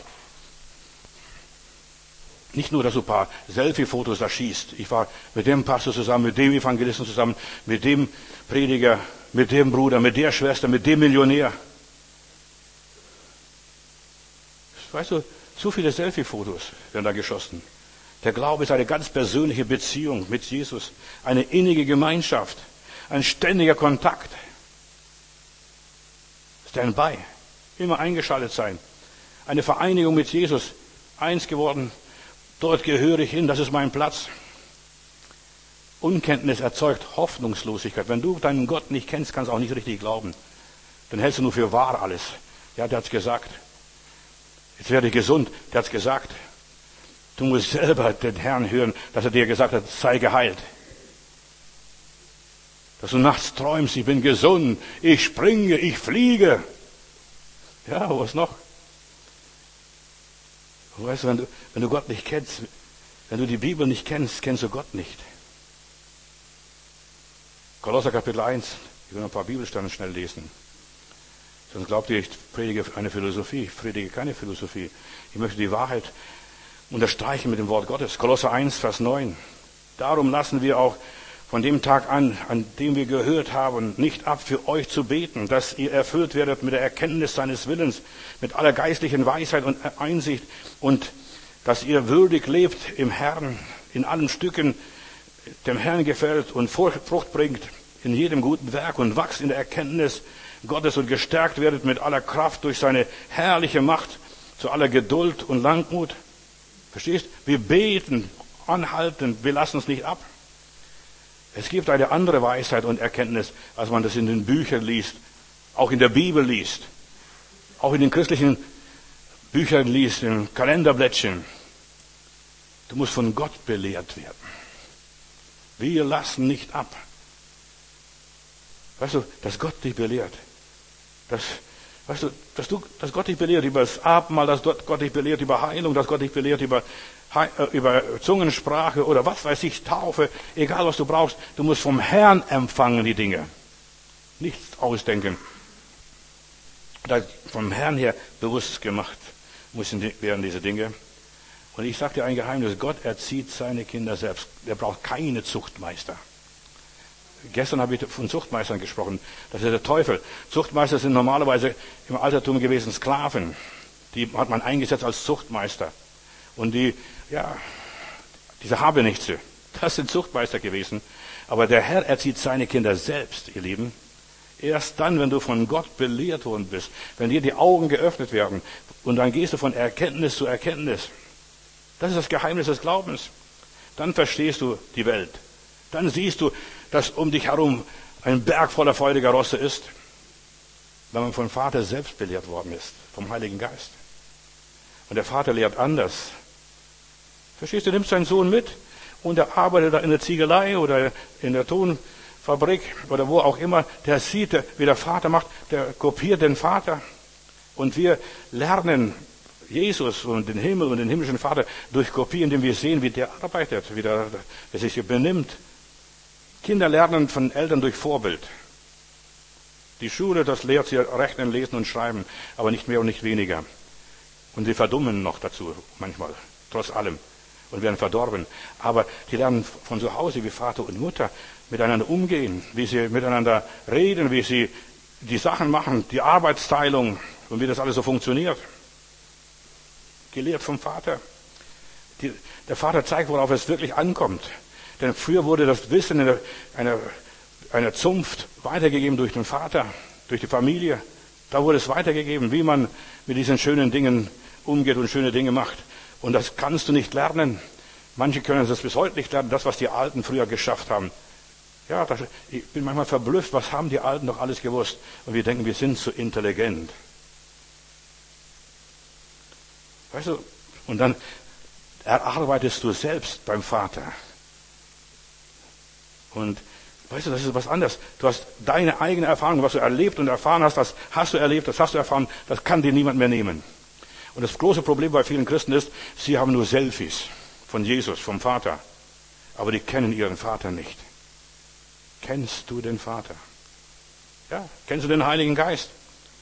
Speaker 1: Nicht nur, dass du ein paar Selfie-Fotos da schießt. Ich war mit dem Pastor zusammen, mit dem Evangelisten zusammen, mit dem Prediger, mit dem Bruder, mit der Schwester, mit dem Millionär. Weißt du, so viele Selfie-Fotos werden da geschossen. Der Glaube ist eine ganz persönliche Beziehung mit Jesus, eine innige Gemeinschaft, ein ständiger Kontakt. Stand by. Immer eingeschaltet sein. Eine Vereinigung mit Jesus. Eins geworden. Dort gehöre ich hin. Das ist mein Platz. Unkenntnis erzeugt Hoffnungslosigkeit. Wenn du deinen Gott nicht kennst, kannst du auch nicht richtig glauben. Dann hältst du nur für wahr alles. Ja, der hat's gesagt. Jetzt werde ich gesund. Der hat's gesagt. Du musst selber den Herrn hören, dass er dir gesagt hat, sei geheilt. Dass du nachts träumst, ich bin gesund, ich springe, ich fliege. Ja, was noch? Weißt du, wenn du Gott nicht kennst, wenn du die Bibel nicht kennst, kennst du Gott nicht. Kolosser Kapitel 1, ich will noch ein paar Bibelstellen schnell lesen. Sonst glaubt ihr, ich predige eine Philosophie. Ich predige keine Philosophie. Ich möchte die Wahrheit unterstreichen mit dem Wort Gottes. Kolosser 1, Vers 9. Darum lassen wir auch von dem Tag an dem wir gehört haben, nicht ab, für euch zu beten, dass ihr erfüllt werdet mit der Erkenntnis seines Willens, mit aller geistlichen Weisheit und Einsicht und dass ihr würdig lebt im Herrn, in allen Stücken dem Herrn gefällt und Frucht bringt in jedem guten Werk und wachst in der Erkenntnis Gottes und gestärkt werdet mit aller Kraft durch seine herrliche Macht zu aller Geduld und Langmut. Verstehst? Wir beten anhaltend, wir lassen es nicht ab. Es gibt eine andere Weisheit und Erkenntnis, als man das in den Büchern liest, auch in der Bibel liest, auch in den christlichen Büchern liest, in Kalenderblättchen. Du musst von Gott belehrt werden. Wir lassen nicht ab. Weißt du, dass Gott dich belehrt. Dass Gott dich belehrt über das Abendmahl, dass Gott dich belehrt über Heilung, dass Gott dich belehrt über Zungensprache oder was weiß ich, Taufe, egal was du brauchst. Du musst vom Herrn empfangen die Dinge. Nichts ausdenken. Vom Herrn her bewusst gemacht werden diese Dinge. Und ich sage dir ein Geheimnis, Gott erzieht seine Kinder selbst. Er braucht keine Zuchtmeister. Gestern habe ich von Zuchtmeistern gesprochen. Das ist der Teufel. Zuchtmeister sind normalerweise im Altertum gewesen Sklaven. Die hat man eingesetzt als Zuchtmeister. Und diese Habenichtse, das sind Zuchtmeister gewesen. Aber der Herr erzieht seine Kinder selbst, ihr Lieben. Erst dann, wenn du von Gott belehrt worden bist, wenn dir die Augen geöffnet werden und dann gehst du von Erkenntnis zu Erkenntnis. Das ist das Geheimnis des Glaubens. Dann verstehst du die Welt. Dann siehst du, dass um dich herum ein Berg voller feuriger Rosse ist, weil man vom Vater selbst belehrt worden ist, vom Heiligen Geist. Und der Vater lehrt anders. Verstehst du, nimmst deinen Sohn mit und er arbeitet da in der Ziegelei oder in der Tonfabrik oder wo auch immer, der sieht, wie der Vater macht, der kopiert den Vater. Und wir lernen Jesus und den Himmel und den himmlischen Vater durch Kopie, indem wir sehen, wie der arbeitet, wie der sich benimmt. Kinder lernen von Eltern durch Vorbild. Die Schule, das lehrt sie rechnen, lesen und schreiben, aber nicht mehr und nicht weniger. Und sie verdummen noch dazu, manchmal, trotz allem, und werden verdorben. Aber die lernen von zu Hause, wie Vater und Mutter miteinander umgehen, wie sie miteinander reden, wie sie die Sachen machen, die Arbeitsteilung und wie das alles so funktioniert. Gelehrt vom Vater. Der Vater zeigt, worauf es wirklich ankommt. Denn früher wurde das Wissen in einer Zunft weitergegeben durch den Vater, durch die Familie. Da wurde es weitergegeben, wie man mit diesen schönen Dingen umgeht und schöne Dinge macht. Und das kannst du nicht lernen. Manche können das bis heute nicht lernen, das, was die Alten früher geschafft haben. Ja, ich bin manchmal verblüfft, was haben die Alten doch alles gewusst? Und wir denken, wir sind so intelligent. Weißt du, und dann erarbeitest du selbst beim Vater. Und weißt du, das ist was anderes. Du hast deine eigene Erfahrung, was du erlebt und erfahren hast, das hast du erlebt, das hast du erfahren, das kann dir niemand mehr nehmen. Und das große Problem bei vielen Christen ist, sie haben nur Selfies von Jesus, vom Vater. Aber die kennen ihren Vater nicht. Kennst du den Vater? Ja, kennst du den Heiligen Geist?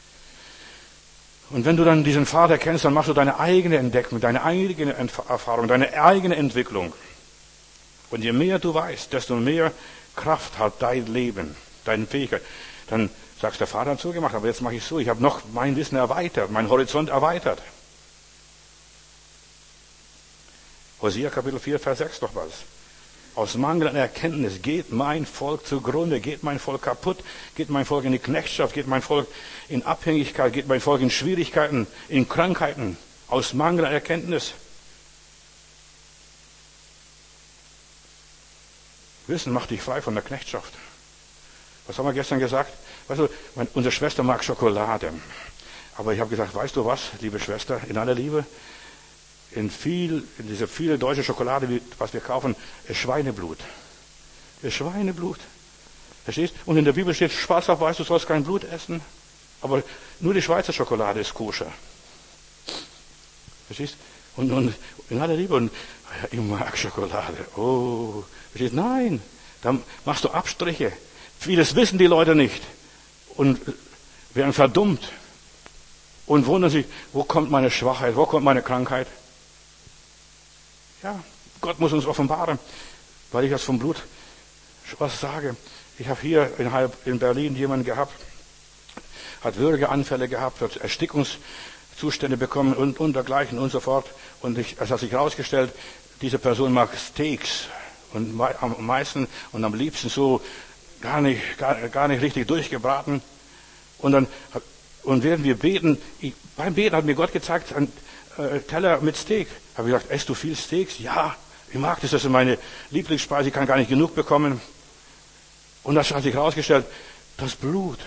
Speaker 1: Und wenn du dann diesen Vater kennst, dann machst du deine eigene Entdeckung, deine eigene Erfahrung, deine eigene Entwicklung. Und je mehr du weißt, desto mehr Kraft hat dein Leben, deine Fähigkeit. Dann sagst der Vater hat so gemacht, aber jetzt mache ich so. Ich habe noch mein Wissen erweitert, meinen Horizont erweitert. Hosea Kapitel 4, Vers 6 noch was. Aus Mangel an Erkenntnis geht mein Volk zugrunde, geht mein Volk kaputt, geht mein Volk in die Knechtschaft, geht mein Volk in Abhängigkeit, geht mein Volk in Schwierigkeiten, in Krankheiten. Aus Mangel an Erkenntnis. Wissen macht dich frei von der Knechtschaft. Was haben wir gestern gesagt? Weißt du, unsere Schwester mag Schokolade. Aber ich habe gesagt, weißt du was, liebe Schwester, in aller Liebe, in diese viele deutsche Schokolade, was wir kaufen, ist Schweineblut. Ist Schweineblut. Verstehst? Und in der Bibel steht schwarz auf weiß, du sollst kein Blut essen. Aber nur die Schweizer Schokolade ist koscher. Verstehst? Und in aller Liebe, und ich mag Schokolade. Oh, verstehst? Nein, dann machst du Abstriche. Vieles wissen die Leute nicht und werden verdummt und wundern sich, wo kommt meine Schwachheit, wo kommt meine Krankheit? Ja, Gott muss uns offenbaren, weil ich das vom Blut was sage. Ich habe hier in Berlin jemanden gehabt, hat Würgeanfälle gehabt, hat Erstickungszustände bekommen und dergleichen und so fort. Und es hat sich herausgestellt, diese Person mag Steaks und am meisten und am liebsten so gar nicht richtig durchgebraten. Und während wir beten, beim Beten hat mir Gott gezeigt, ein Teller mit Steak. Habe ich gesagt, isst du viel Steaks? Ja, ich mag das ist meine Lieblingsspeise, ich kann gar nicht genug bekommen. Und das hat sich herausgestellt, das Blut,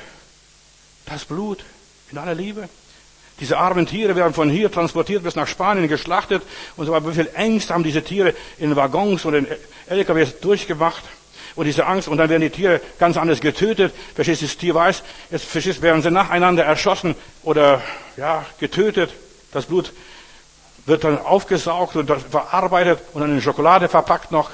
Speaker 1: in aller Liebe. Diese armen Tiere werden von hier transportiert bis nach Spanien, geschlachtet. Und so, wie viel Ängste haben diese Tiere in Waggons und in LKWs durchgemacht. Und diese Angst, und dann werden die Tiere ganz anders getötet. Verstehst du, das Tier weiß, jetzt verstehst, werden sie nacheinander erschossen oder, ja, getötet. Das Blut wird dann aufgesaugt und verarbeitet und dann in Schokolade verpackt noch.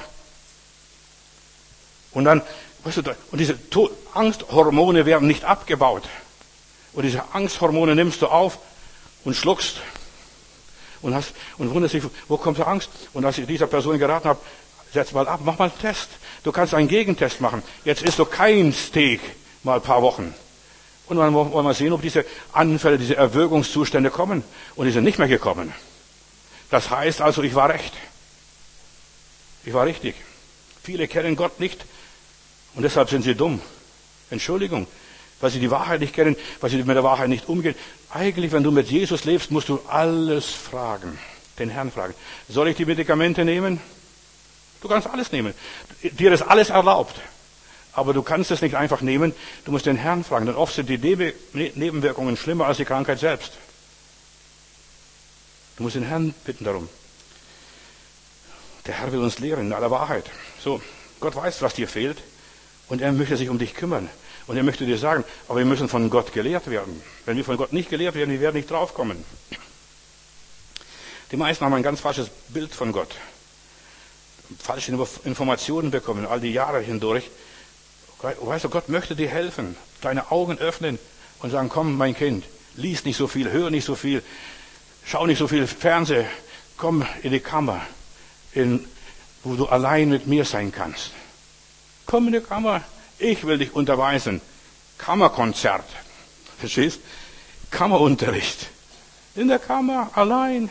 Speaker 1: Und dann, weißt du, und diese Angsthormone werden nicht abgebaut. Und diese Angsthormone nimmst du auf und schluckst und wunderst dich, wo kommt die Angst? Und als ich dieser Person geraten habe, setz mal ab, mach mal einen Test. Du kannst einen Gegentest machen. Jetzt isst du kein Steak mal ein paar Wochen. Und dann wollen wir sehen, ob diese Anfälle, diese Erwürgungszustände kommen. Und die sind nicht mehr gekommen. Das heißt also, ich war recht. Ich war richtig. Viele kennen Gott nicht und deshalb sind sie dumm. Entschuldigung, weil sie die Wahrheit nicht kennen, weil sie mit der Wahrheit nicht umgehen. Eigentlich, wenn du mit Jesus lebst, musst du alles fragen, den Herrn fragen. Soll ich die Medikamente nehmen? Du kannst alles nehmen. Dir ist alles erlaubt. Aber du kannst es nicht einfach nehmen. Du musst den Herrn fragen. Denn oft sind die Nebenwirkungen schlimmer als die Krankheit selbst. Du musst den Herrn bitten darum. Der Herr will uns lehren in aller Wahrheit. So, Gott weiß, was dir fehlt. Und er möchte sich um dich kümmern. Und er möchte dir sagen, aber wir müssen von Gott gelehrt werden. Wenn wir von Gott nicht gelehrt werden, wir werden nicht draufkommen. Die meisten haben ein ganz falsches Bild von Gott. Falsche Informationen bekommen, all die Jahre hindurch. Weißt du, Gott möchte dir helfen, deine Augen öffnen und sagen, komm, mein Kind, lies nicht so viel, hör nicht so viel, schau nicht so viel Fernsehen, komm in die Kammer, wo du allein mit mir sein kannst. Komm in die Kammer, ich will dich unterweisen. Kammerkonzert, verstehst? Kammerunterricht. In der Kammer, allein.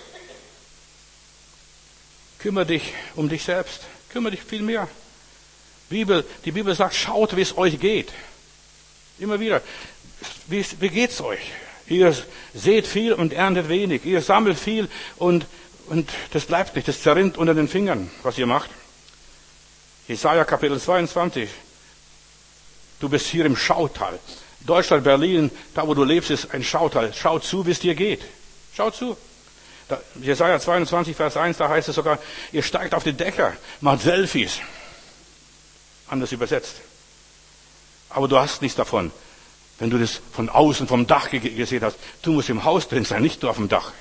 Speaker 1: Kümmere dich um dich selbst. Kümmere dich viel mehr. Die Bibel sagt, schaut, wie es euch geht. Immer wieder. Wie geht's euch? Ihr seht viel und erntet wenig. Ihr sammelt viel und das bleibt nicht. Das zerrinnt unter den Fingern, was ihr macht. Jesaja Kapitel 22. Du bist hier im Schautal. Deutschland, Berlin, da wo du lebst, ist ein Schautal. Schau zu, wie es dir geht. Schau zu. Jesaja 22, Vers 1, da heißt es sogar, ihr steigt auf die Dächer, macht Selfies. Anders übersetzt. Aber du hast nichts davon, wenn du das von außen vom Dach gesehen hast. Du musst im Haus drin sein, nicht nur auf dem Dach.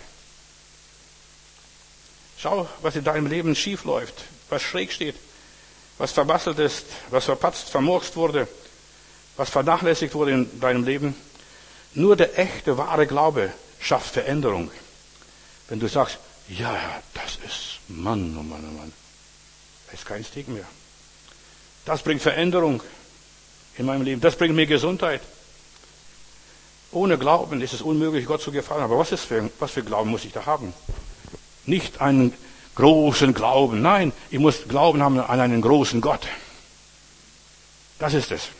Speaker 1: Schau, was in deinem Leben schief läuft, was schräg steht, was verbastelt ist, was verpatzt, vermurkst wurde, was vernachlässigt wurde in deinem Leben. Nur der echte, wahre Glaube schafft Veränderung. Wenn du sagst, ja, das ist Mann, oh Mann, oh Mann, da ist kein Steak mehr. Das bringt Veränderung in meinem Leben. Das bringt mir Gesundheit. Ohne Glauben ist es unmöglich, Gott zu gefallen. Aber was für Glauben muss ich da haben? Nicht einen großen Glauben. Nein, ich muss Glauben haben an einen großen Gott. Das ist es.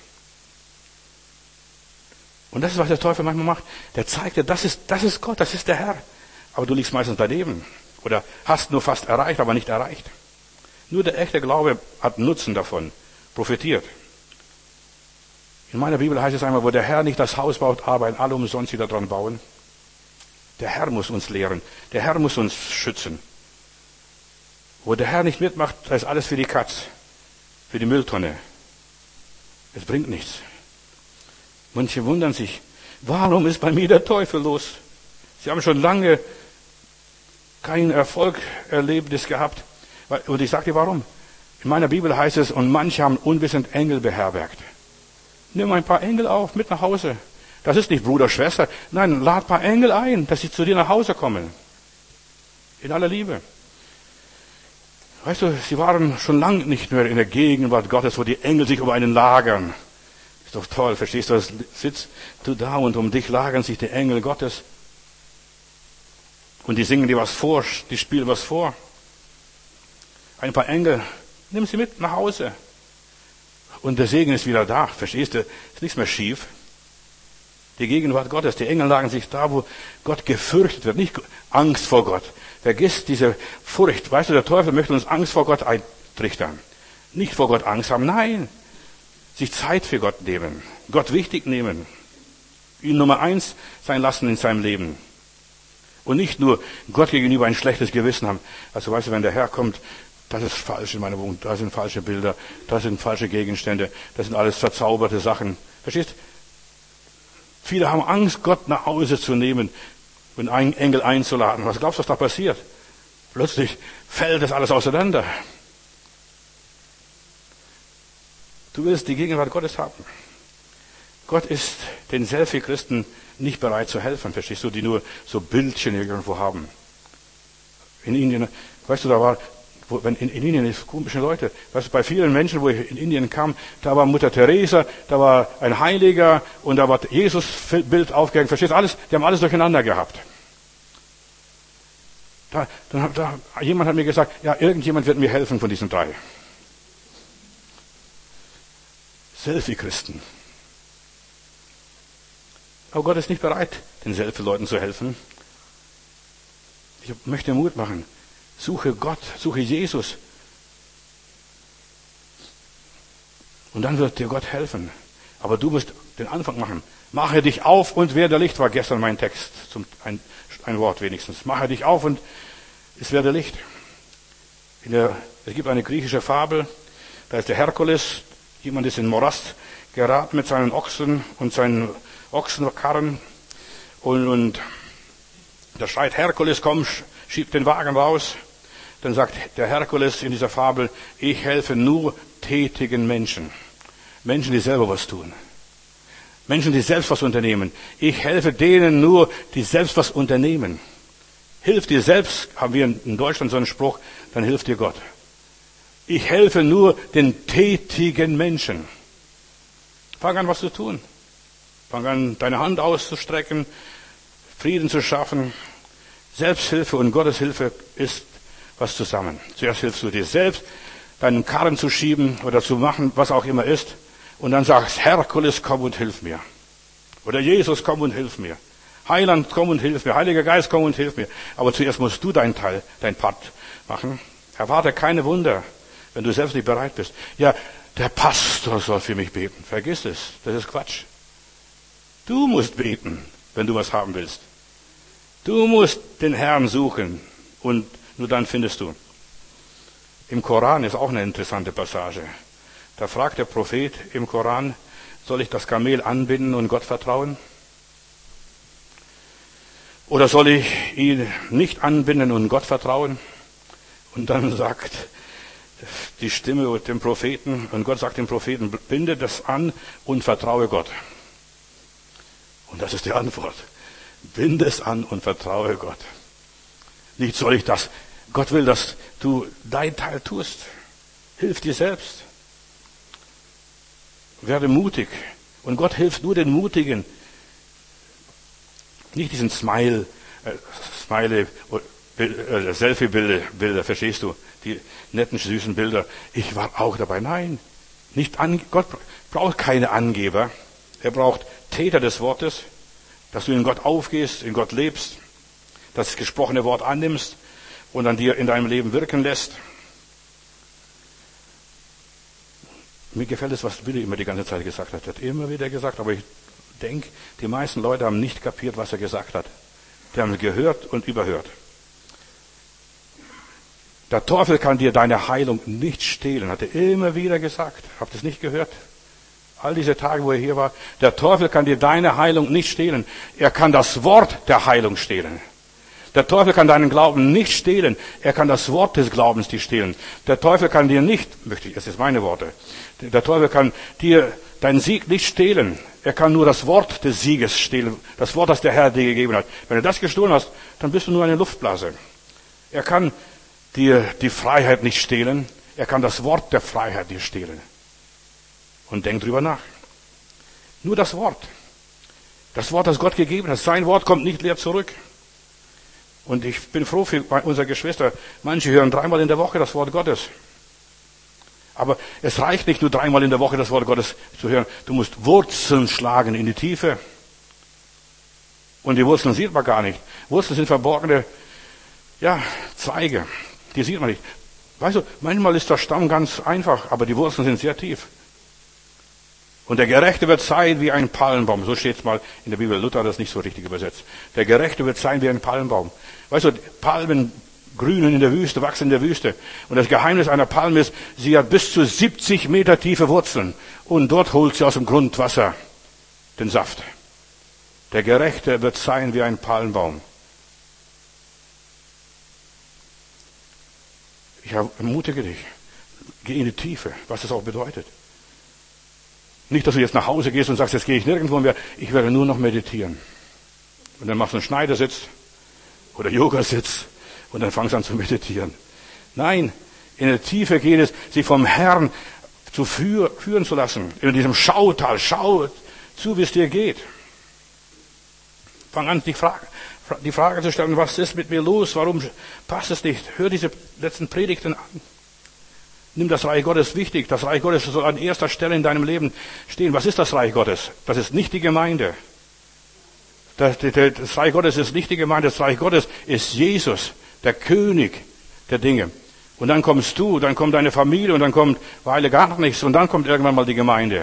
Speaker 1: Und das ist, was der Teufel manchmal macht. Der zeigt dir, das ist Gott, das ist der Herr. Aber du liegst meistens daneben. Oder hast nur fast erreicht, aber nicht erreicht. Nur der echte Glaube hat Nutzen davon, profitiert. In meiner Bibel heißt es einmal, wo der Herr nicht das Haus baut, arbeiten alle umsonst, die daran bauen. Der Herr muss uns lehren. Der Herr muss uns schützen. Wo der Herr nicht mitmacht, da ist alles für die Katz, für die Mülltonne. Es bringt nichts. Manche wundern sich, warum ist bei mir der Teufel los? Sie haben schon lange kein Erfolgserlebnis gehabt. Und ich sage dir warum. In meiner Bibel heißt es, und manche haben unwissend Engel beherbergt. Nimm ein paar Engel auf, mit nach Hause. Das ist nicht Bruder, Schwester. Nein, lad ein paar Engel ein, dass sie zu dir nach Hause kommen. In aller Liebe. Weißt du, sie waren schon lange nicht mehr in der Gegenwart Gottes, wo die Engel sich über einen lagern. Ist doch toll, verstehst du? Das sitzt du da und um dich lagern sich die Engel Gottes. Und die singen dir was vor, die spielen was vor. Ein paar Engel, nimm sie mit nach Hause. Und der Segen ist wieder da, verstehst du? Ist nichts mehr schief. Die Gegenwart Gottes, die Engel lagen sich da, wo Gott gefürchtet wird, nicht Angst vor Gott. Vergiss diese Furcht. Weißt du, der Teufel möchte uns Angst vor Gott eintrichtern. Nicht vor Gott Angst haben, nein. Sich Zeit für Gott nehmen. Gott wichtig nehmen. Ihn Nummer 1 sein lassen in seinem Leben. Und nicht nur Gott gegenüber ein schlechtes Gewissen haben. Also weißt du, wenn der Herr kommt, das ist falsch in meiner Wohnung, da sind falsche Bilder, da sind falsche Gegenstände, das sind alles verzauberte Sachen. Verstehst? Viele haben Angst, Gott nach Hause zu nehmen und einen Engel einzuladen. Was glaubst du, was da passiert? Plötzlich fällt das alles auseinander. Du willst die Gegenwart Gottes haben. Gott ist den Selfie-Christen nicht bereit zu helfen, verstehst du, die nur so Bildchen irgendwo haben. In Indien, weißt du, da war, in Indien ist komische Leute, weißt du, bei vielen Menschen, wo ich in Indien kam, da war Mutter Teresa, da war ein Heiliger und da war Jesus-Bild aufgehängt, verstehst du, alles, die haben alles durcheinander gehabt. Jemand hat mir gesagt, ja, irgendjemand wird mir helfen von diesen 3. Selfie-Christen. Aber Gott ist nicht bereit, den Selfie-Leuten zu helfen. Ich möchte Mut machen. Suche Gott, suche Jesus. Und dann wird dir Gott helfen. Aber du musst den Anfang machen. Mache dich auf und werde Licht, war gestern mein Text. Ein Wort wenigstens. Mache dich auf und es werde Licht. Es gibt eine griechische Fabel. Da ist der Herkules. Jemand ist in den Morast geraten mit seinen Ochsen und seinen Ochsenkarren. Und da schreit Herkules, komm, schieb den Wagen raus. Dann sagt der Herkules in dieser Fabel, ich helfe nur tätigen Menschen. Menschen, die selber was tun. Menschen, die selbst was unternehmen. Ich helfe denen nur, die selbst was unternehmen. Hilf dir selbst, haben wir in Deutschland so einen Spruch, dann hilft dir Gott. Ich helfe nur den tätigen Menschen. Fang an, was zu tun. Fang an, deine Hand auszustrecken, Frieden zu schaffen. Selbsthilfe und Gottes Hilfe ist was zusammen. Zuerst hilfst du dir selbst, deinen Karren zu schieben oder zu machen, was auch immer ist. Und dann sagst, Herkules, komm und hilf mir. Oder Jesus, komm und hilf mir. Heiland, komm und hilf mir. Heiliger Geist, komm und hilf mir. Aber zuerst musst du deinen Teil, dein Part machen. Erwarte keine Wunder, wenn du selbst nicht bereit bist. Ja, der Pastor soll für mich beten. Vergiss es. Das ist Quatsch. Du musst beten, wenn du was haben willst. Du musst den Herrn suchen und nur dann findest du. Im Koran ist auch eine interessante Passage. Da fragt der Prophet im Koran, soll ich das Kamel anbinden und Gott vertrauen? Oder soll ich ihn nicht anbinden und Gott vertrauen? Und dann sagt die Stimme dem Propheten, und Gott sagt dem Propheten, binde das an und vertraue Gott. Und das ist die Antwort. Binde es an und vertraue Gott. Nicht soll ich das. Gott will, dass du dein Teil tust. Hilf dir selbst. Werde mutig. Und Gott hilft nur den Mutigen. Nicht diesen Smiley, Selfie-Bilder, verstehst du? Die netten, süßen Bilder. Ich war auch dabei. Nein, Gott braucht keine Angeber. Er braucht Täter des Wortes, dass du in Gott aufgehst, in Gott lebst, das gesprochene Wort annimmst und an dir in deinem Leben wirken lässt. Mir gefällt es, was Billy immer die ganze Zeit gesagt hat. Er hat immer wieder gesagt, aber ich denke, die meisten Leute haben nicht kapiert, was er gesagt hat. Die haben gehört und überhört. Der Teufel kann dir deine Heilung nicht stehlen, hat er immer wieder gesagt. Habt ihr es nicht gehört? All diese Tage, wo er hier war. Der Teufel kann dir deine Heilung nicht stehlen. Er kann das Wort der Heilung stehlen. Der Teufel kann deinen Glauben nicht stehlen. Er kann das Wort des Glaubens dir stehlen. Der Teufel kann dir nicht, das sind meine Worte, der Teufel kann dir deinen Sieg nicht stehlen. Er kann nur das Wort des Sieges stehlen. Das Wort, das der Herr dir gegeben hat. Wenn du das gestohlen hast, dann bist du nur eine Luftblase. Er kann dir die Freiheit nicht stehlen. Er kann das Wort der Freiheit dir stehlen. Und denk drüber nach. Nur das Wort. Das Wort, das Gott gegeben hat. Sein Wort kommt nicht leer zurück. Und ich bin froh für unsere Geschwister. Manche hören 3-mal in der Woche das Wort Gottes. Aber es reicht nicht nur 3-mal in der Woche das Wort Gottes zu hören. Du musst Wurzeln schlagen in die Tiefe. Und die Wurzeln sieht man gar nicht. Wurzeln sind verborgene, Zweige. Die sieht man nicht. Weißt du, manchmal ist der Stamm ganz einfach, aber die Wurzeln sind sehr tief. Und der Gerechte wird sein wie ein Palmbaum. So steht es mal in der Bibel. Luther hat das nicht so richtig übersetzt. Der Gerechte wird sein wie ein Palmbaum. Weißt du, Palmen grünen in der Wüste, wachsen in der Wüste. Und das Geheimnis einer Palme ist, sie hat bis zu 70 Meter tiefe Wurzeln. Und dort holt sie aus dem Grundwasser den Saft. Der Gerechte wird sein wie ein Palmbaum. Ich ermutige dich. Geh in die Tiefe, was das auch bedeutet. Nicht, dass du jetzt nach Hause gehst und sagst, jetzt gehe ich nirgendwo mehr, ich werde nur noch meditieren. Und dann machst du einen Schneidersitz oder Yogasitz und dann fangst du an zu meditieren. Nein, in der Tiefe geht es, sich vom Herrn führen zu lassen. In diesem Schautal, schau zu, wie es dir geht. Fang an, die Frage zu stellen, was ist mit mir los, warum passt es nicht? Hör diese letzten Predigten an. Nimm das Reich Gottes wichtig. Das Reich Gottes soll an erster Stelle in deinem Leben stehen. Was ist das Reich Gottes? Das ist nicht die Gemeinde. Das Reich Gottes ist nicht die Gemeinde. Das Reich Gottes ist Jesus, der König der Dinge. Und dann kommst du, dann kommt deine Familie und dann kommt Weile gar nichts und dann kommt irgendwann mal die Gemeinde.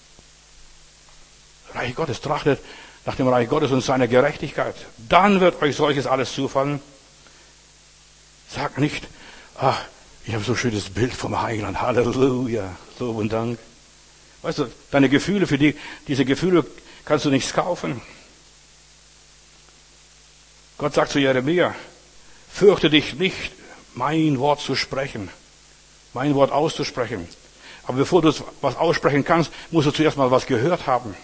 Speaker 1: Reich Gottes, trachtet nach dem Reich Gottes und seiner Gerechtigkeit. Dann wird euch solches alles zufallen. Sag nicht, ich habe so ein schönes Bild vom Heiland. Halleluja. Lob und Dank. Weißt du, deine Gefühle, diese Gefühle kannst du nichts kaufen. Gott sagt zu Jeremia, fürchte dich nicht, mein Wort zu sprechen. Mein Wort auszusprechen. Aber bevor du was aussprechen kannst, musst du zuerst mal was gehört haben.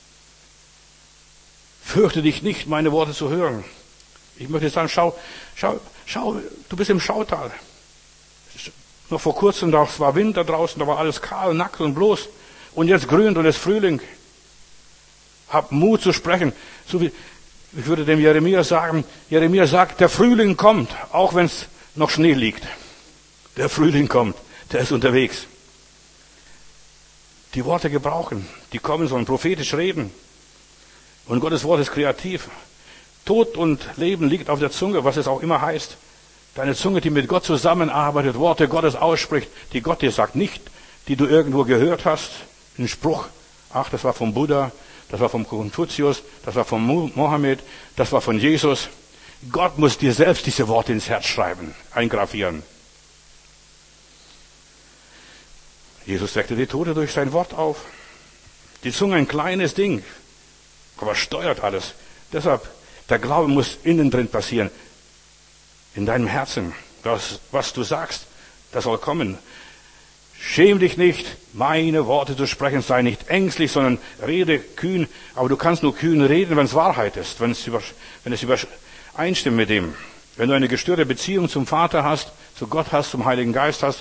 Speaker 1: Fürchte dich nicht, meine Worte zu hören. Ich möchte sagen, schau, du bist im Schautal. Noch vor kurzem, da war Winter draußen, da war alles kahl, nackt und bloß. Und jetzt grünt und es ist Frühling. Hab Mut zu sprechen. So wie, ich würde dem Jeremia sagen, Jeremia sagt, der Frühling kommt, auch wenn es noch Schnee liegt. Der Frühling kommt, der ist unterwegs. Die Worte gebrauchen, die kommen sollen, prophetisch reden. Und Gottes Wort ist kreativ. Tod und Leben liegt auf der Zunge, was es auch immer heißt. Deine Zunge, die mit Gott zusammenarbeitet, Worte Gottes ausspricht, die Gott dir sagt, nicht die du irgendwo gehört hast, ein Spruch, das war vom Buddha, das war vom Konfuzius, das war von Mohammed, das war von Jesus. Gott muss dir selbst diese Worte ins Herz schreiben, eingravieren. Jesus weckte die Tote durch sein Wort auf. Die Zunge ein kleines Ding, aber steuert alles. Deshalb, der Glaube muss innen drin passieren. In deinem Herzen. Was du sagst, das soll kommen. Schäm dich nicht, meine Worte zu sprechen, sei nicht ängstlich, sondern rede kühn. Aber du kannst nur kühn reden, wenn es Wahrheit ist, wenn es übereinstimmt mit dem. Wenn du eine gestörte Beziehung zum Vater hast, zu Gott hast, zum Heiligen Geist hast,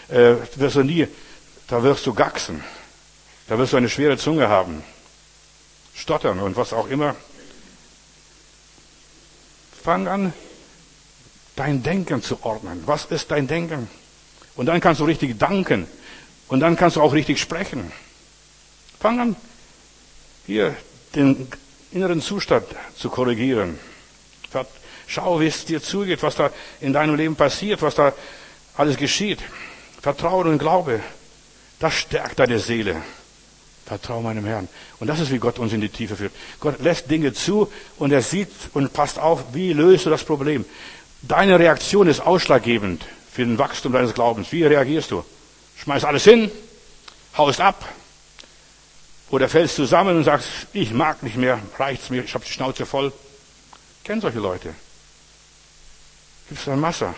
Speaker 1: da wirst du gacksen. Da wirst du eine schwere Zunge haben. Stottern und was auch immer. Fang an, dein Denken zu ordnen. Was ist dein Denken? Und dann kannst du richtig danken. Und dann kannst du auch richtig sprechen. Fang an, hier den inneren Zustand zu korrigieren. Schau, wie es dir zugeht, was da in deinem Leben passiert, was da alles geschieht. Vertraue und Glaube. Das stärkt deine Seele. Vertraue meinem Herrn. Und das ist, wie Gott uns in die Tiefe führt. Gott lässt Dinge zu und er sieht und passt auf, wie löst du das Problem. Deine Reaktion ist ausschlaggebend für den Wachstum deines Glaubens. Wie reagierst du? Schmeißt alles hin, haust ab oder fällst zusammen und sagst, ich mag nicht mehr, reicht's mir, ich habe die Schnauze voll. Ich kenne solche Leute. Gibt's da Masse?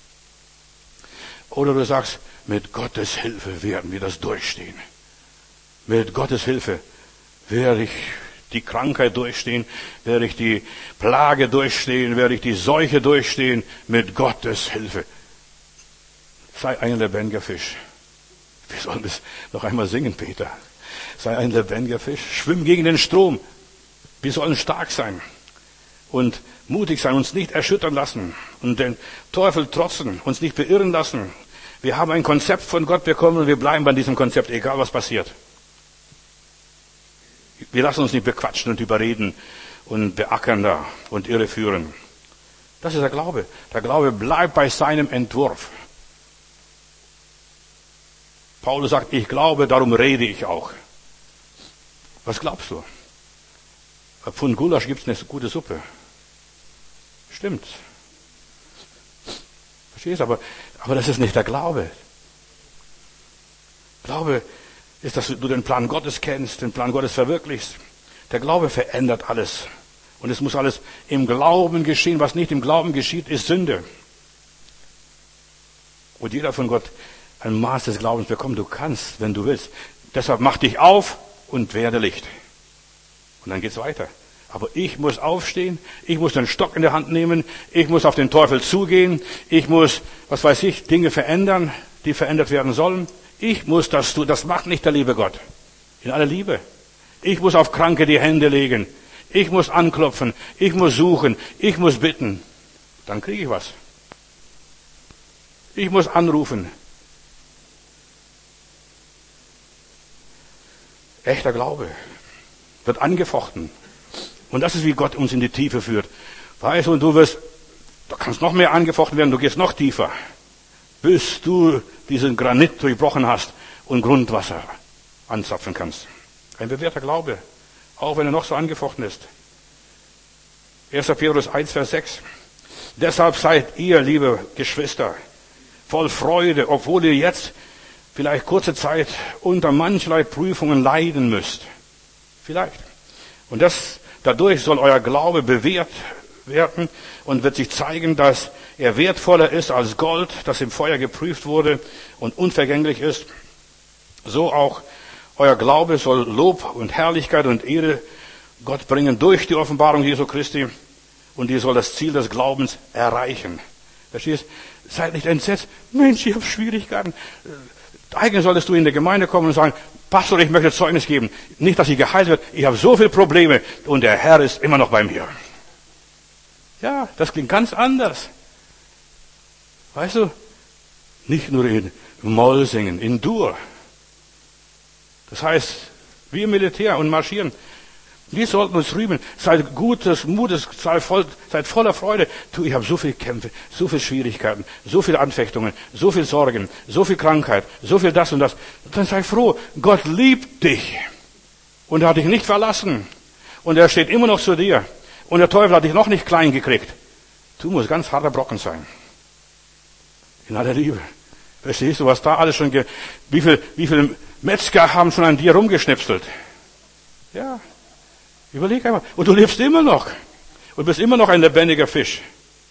Speaker 1: Oder du sagst, mit Gottes Hilfe werden wir das durchstehen. Mit Gottes Hilfe werde ich die Krankheit durchstehen, werde ich die Plage durchstehen, werde ich die Seuche durchstehen. Mit Gottes Hilfe. Sei ein lebendiger Fisch. Wir sollen das noch einmal singen, Peter. Sei ein lebendiger Fisch. Schwimm gegen den Strom. Wir sollen stark sein und mutig sein, uns nicht erschüttern lassen und den Teufel trotzen, uns nicht beirren lassen. Wir haben ein Konzept von Gott bekommen und wir bleiben bei diesem Konzept, egal was passiert. Wir lassen uns nicht bequatschen und überreden und beackern da und irreführen. Das ist der Glaube. Der Glaube bleibt bei seinem Entwurf. Paulus sagt, ich glaube, darum rede ich auch. Was glaubst du? Bei Pfund Gulasch gibt es eine gute Suppe. Stimmt. Verstehst du? Aber das ist nicht der Glaube. Glaube ist, dass du den Plan Gottes kennst, den Plan Gottes verwirklichst. Der Glaube verändert alles. Und es muss alles im Glauben geschehen. Was nicht im Glauben geschieht, ist Sünde. Und jeder von Gott ein Maß des Glaubens bekommt. Du kannst, wenn du willst. Deshalb mach dich auf und werde Licht. Und dann geht's weiter. Aber ich muss aufstehen, ich muss den Stock in der Hand nehmen, ich muss auf den Teufel zugehen, ich muss, was weiß ich, Dinge verändern, die verändert werden sollen. Ich muss das tun, das macht nicht der liebe Gott. In aller Liebe. Ich muss auf Kranke die Hände legen, ich muss anklopfen, ich muss suchen, ich muss bitten. Dann kriege ich was. Ich muss anrufen. Echter Glaube wird angefochten. Und das ist, wie Gott uns in die Tiefe führt. Weißt du, und du kannst noch mehr angefochten werden, du gehst noch tiefer, bis du diesen Granit durchbrochen hast und Grundwasser anzapfen kannst. Ein bewährter Glaube, auch wenn er noch so angefochten ist. 1. Petrus 1, Vers 6. Deshalb seid ihr, liebe Geschwister, voll Freude, obwohl ihr jetzt vielleicht kurze Zeit unter mancherlei Prüfungen leiden müsst. Vielleicht. Und dadurch soll euer Glaube bewährt werden und wird sich zeigen, dass er wertvoller ist als Gold, das im Feuer geprüft wurde und unvergänglich ist. So auch euer Glaube soll Lob und Herrlichkeit und Ehre Gott bringen durch die Offenbarung Jesu Christi und die soll das Ziel des Glaubens erreichen. Verstehst? Seid nicht entsetzt. Mensch, ich habe Schwierigkeiten. Eigentlich solltest du in die Gemeinde kommen und sagen, Pastor, ich möchte Zeugnis geben. Nicht, dass ich geheilt werde. Ich habe so viele Probleme und der Herr ist immer noch bei mir. Ja, das klingt ganz anders. Weißt du? Nicht nur in Moll singen, in Dur. Das heißt, wir im Militär und marschieren. Wir sollten uns rühmen. Seid gutes Mutes, seid voller Freude. Du, ich habe so viele Kämpfe, so viele Schwierigkeiten, so viele Anfechtungen, so viel Sorgen, so viel Krankheit, so viel das und das. Dann sei froh, Gott liebt dich. Und er hat dich nicht verlassen. Und er steht immer noch zu dir. Und der Teufel hat dich noch nicht klein gekriegt. Du musst ganz harter Brocken sein. In aller Liebe. Verstehst du, was da alles schon, wie viele Metzger haben schon an dir rumgeschnipselt? Ja. Überleg einmal. Und du lebst immer noch. Und bist immer noch ein lebendiger Fisch.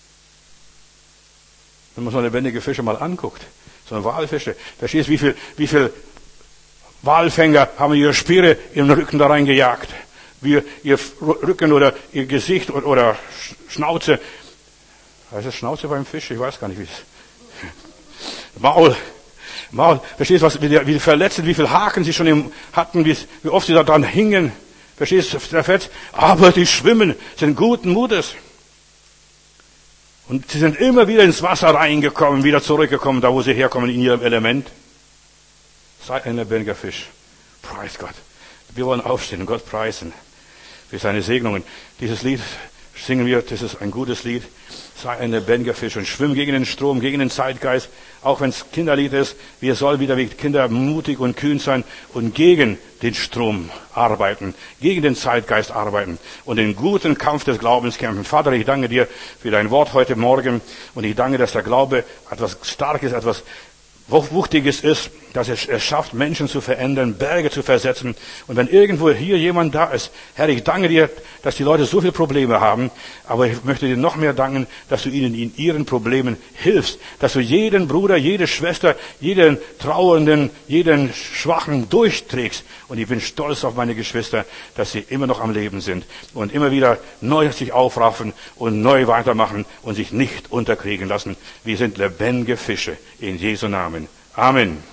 Speaker 1: Wenn man so lebendige Fische mal anguckt. So eine Walfische. Verstehst du, wie viel Walfänger haben ihre Speere in den Rücken da reingejagt? Wie ihr Rücken oder ihr Gesicht oder Schnauze. Heißt das Schnauze beim Fisch? Ich weiß gar nicht, wie es. Maul. Verstehst du, wie verletzt, wie viel Haken sie schon hatten, wie oft sie da dran hingen. Verstehst du, der Fett? Aber die schwimmen, sind guten Mutes. Und sie sind immer wieder ins Wasser reingekommen, wieder zurückgekommen, da wo sie herkommen, in ihrem Element. Sei ein lebendiger Fisch. Preis Gott. Wir wollen aufstehen und Gott preisen für seine Segnungen. Dieses Lied singen wir, das ist ein gutes Lied. Sei ein lebendiger Fisch und schwimm gegen den Strom, gegen den Zeitgeist. Auch wenn es Kinderlied ist, wir sollen wieder wie Kinder mutig und kühn sein und gegen den Strom arbeiten, gegen den Zeitgeist arbeiten und den guten Kampf des Glaubens kämpfen. Vater, ich danke dir für dein Wort heute Morgen und ich danke, dass der Glaube etwas Starkes, etwas Wuchtiges ist, dass es schafft, Menschen zu verändern, Berge zu versetzen. Und wenn irgendwo hier jemand da ist, Herr, ich danke dir, dass die Leute so viele Probleme haben, aber ich möchte dir noch mehr danken, dass du ihnen in ihren Problemen hilfst, dass du jeden Bruder, jede Schwester, jeden Trauernden, jeden Schwachen durchträgst. Und ich bin stolz auf meine Geschwister, dass sie immer noch am Leben sind und immer wieder neu sich aufraffen und neu weitermachen und sich nicht unterkriegen lassen. Wir sind lebendige Fische in Jesu Namen. Amen.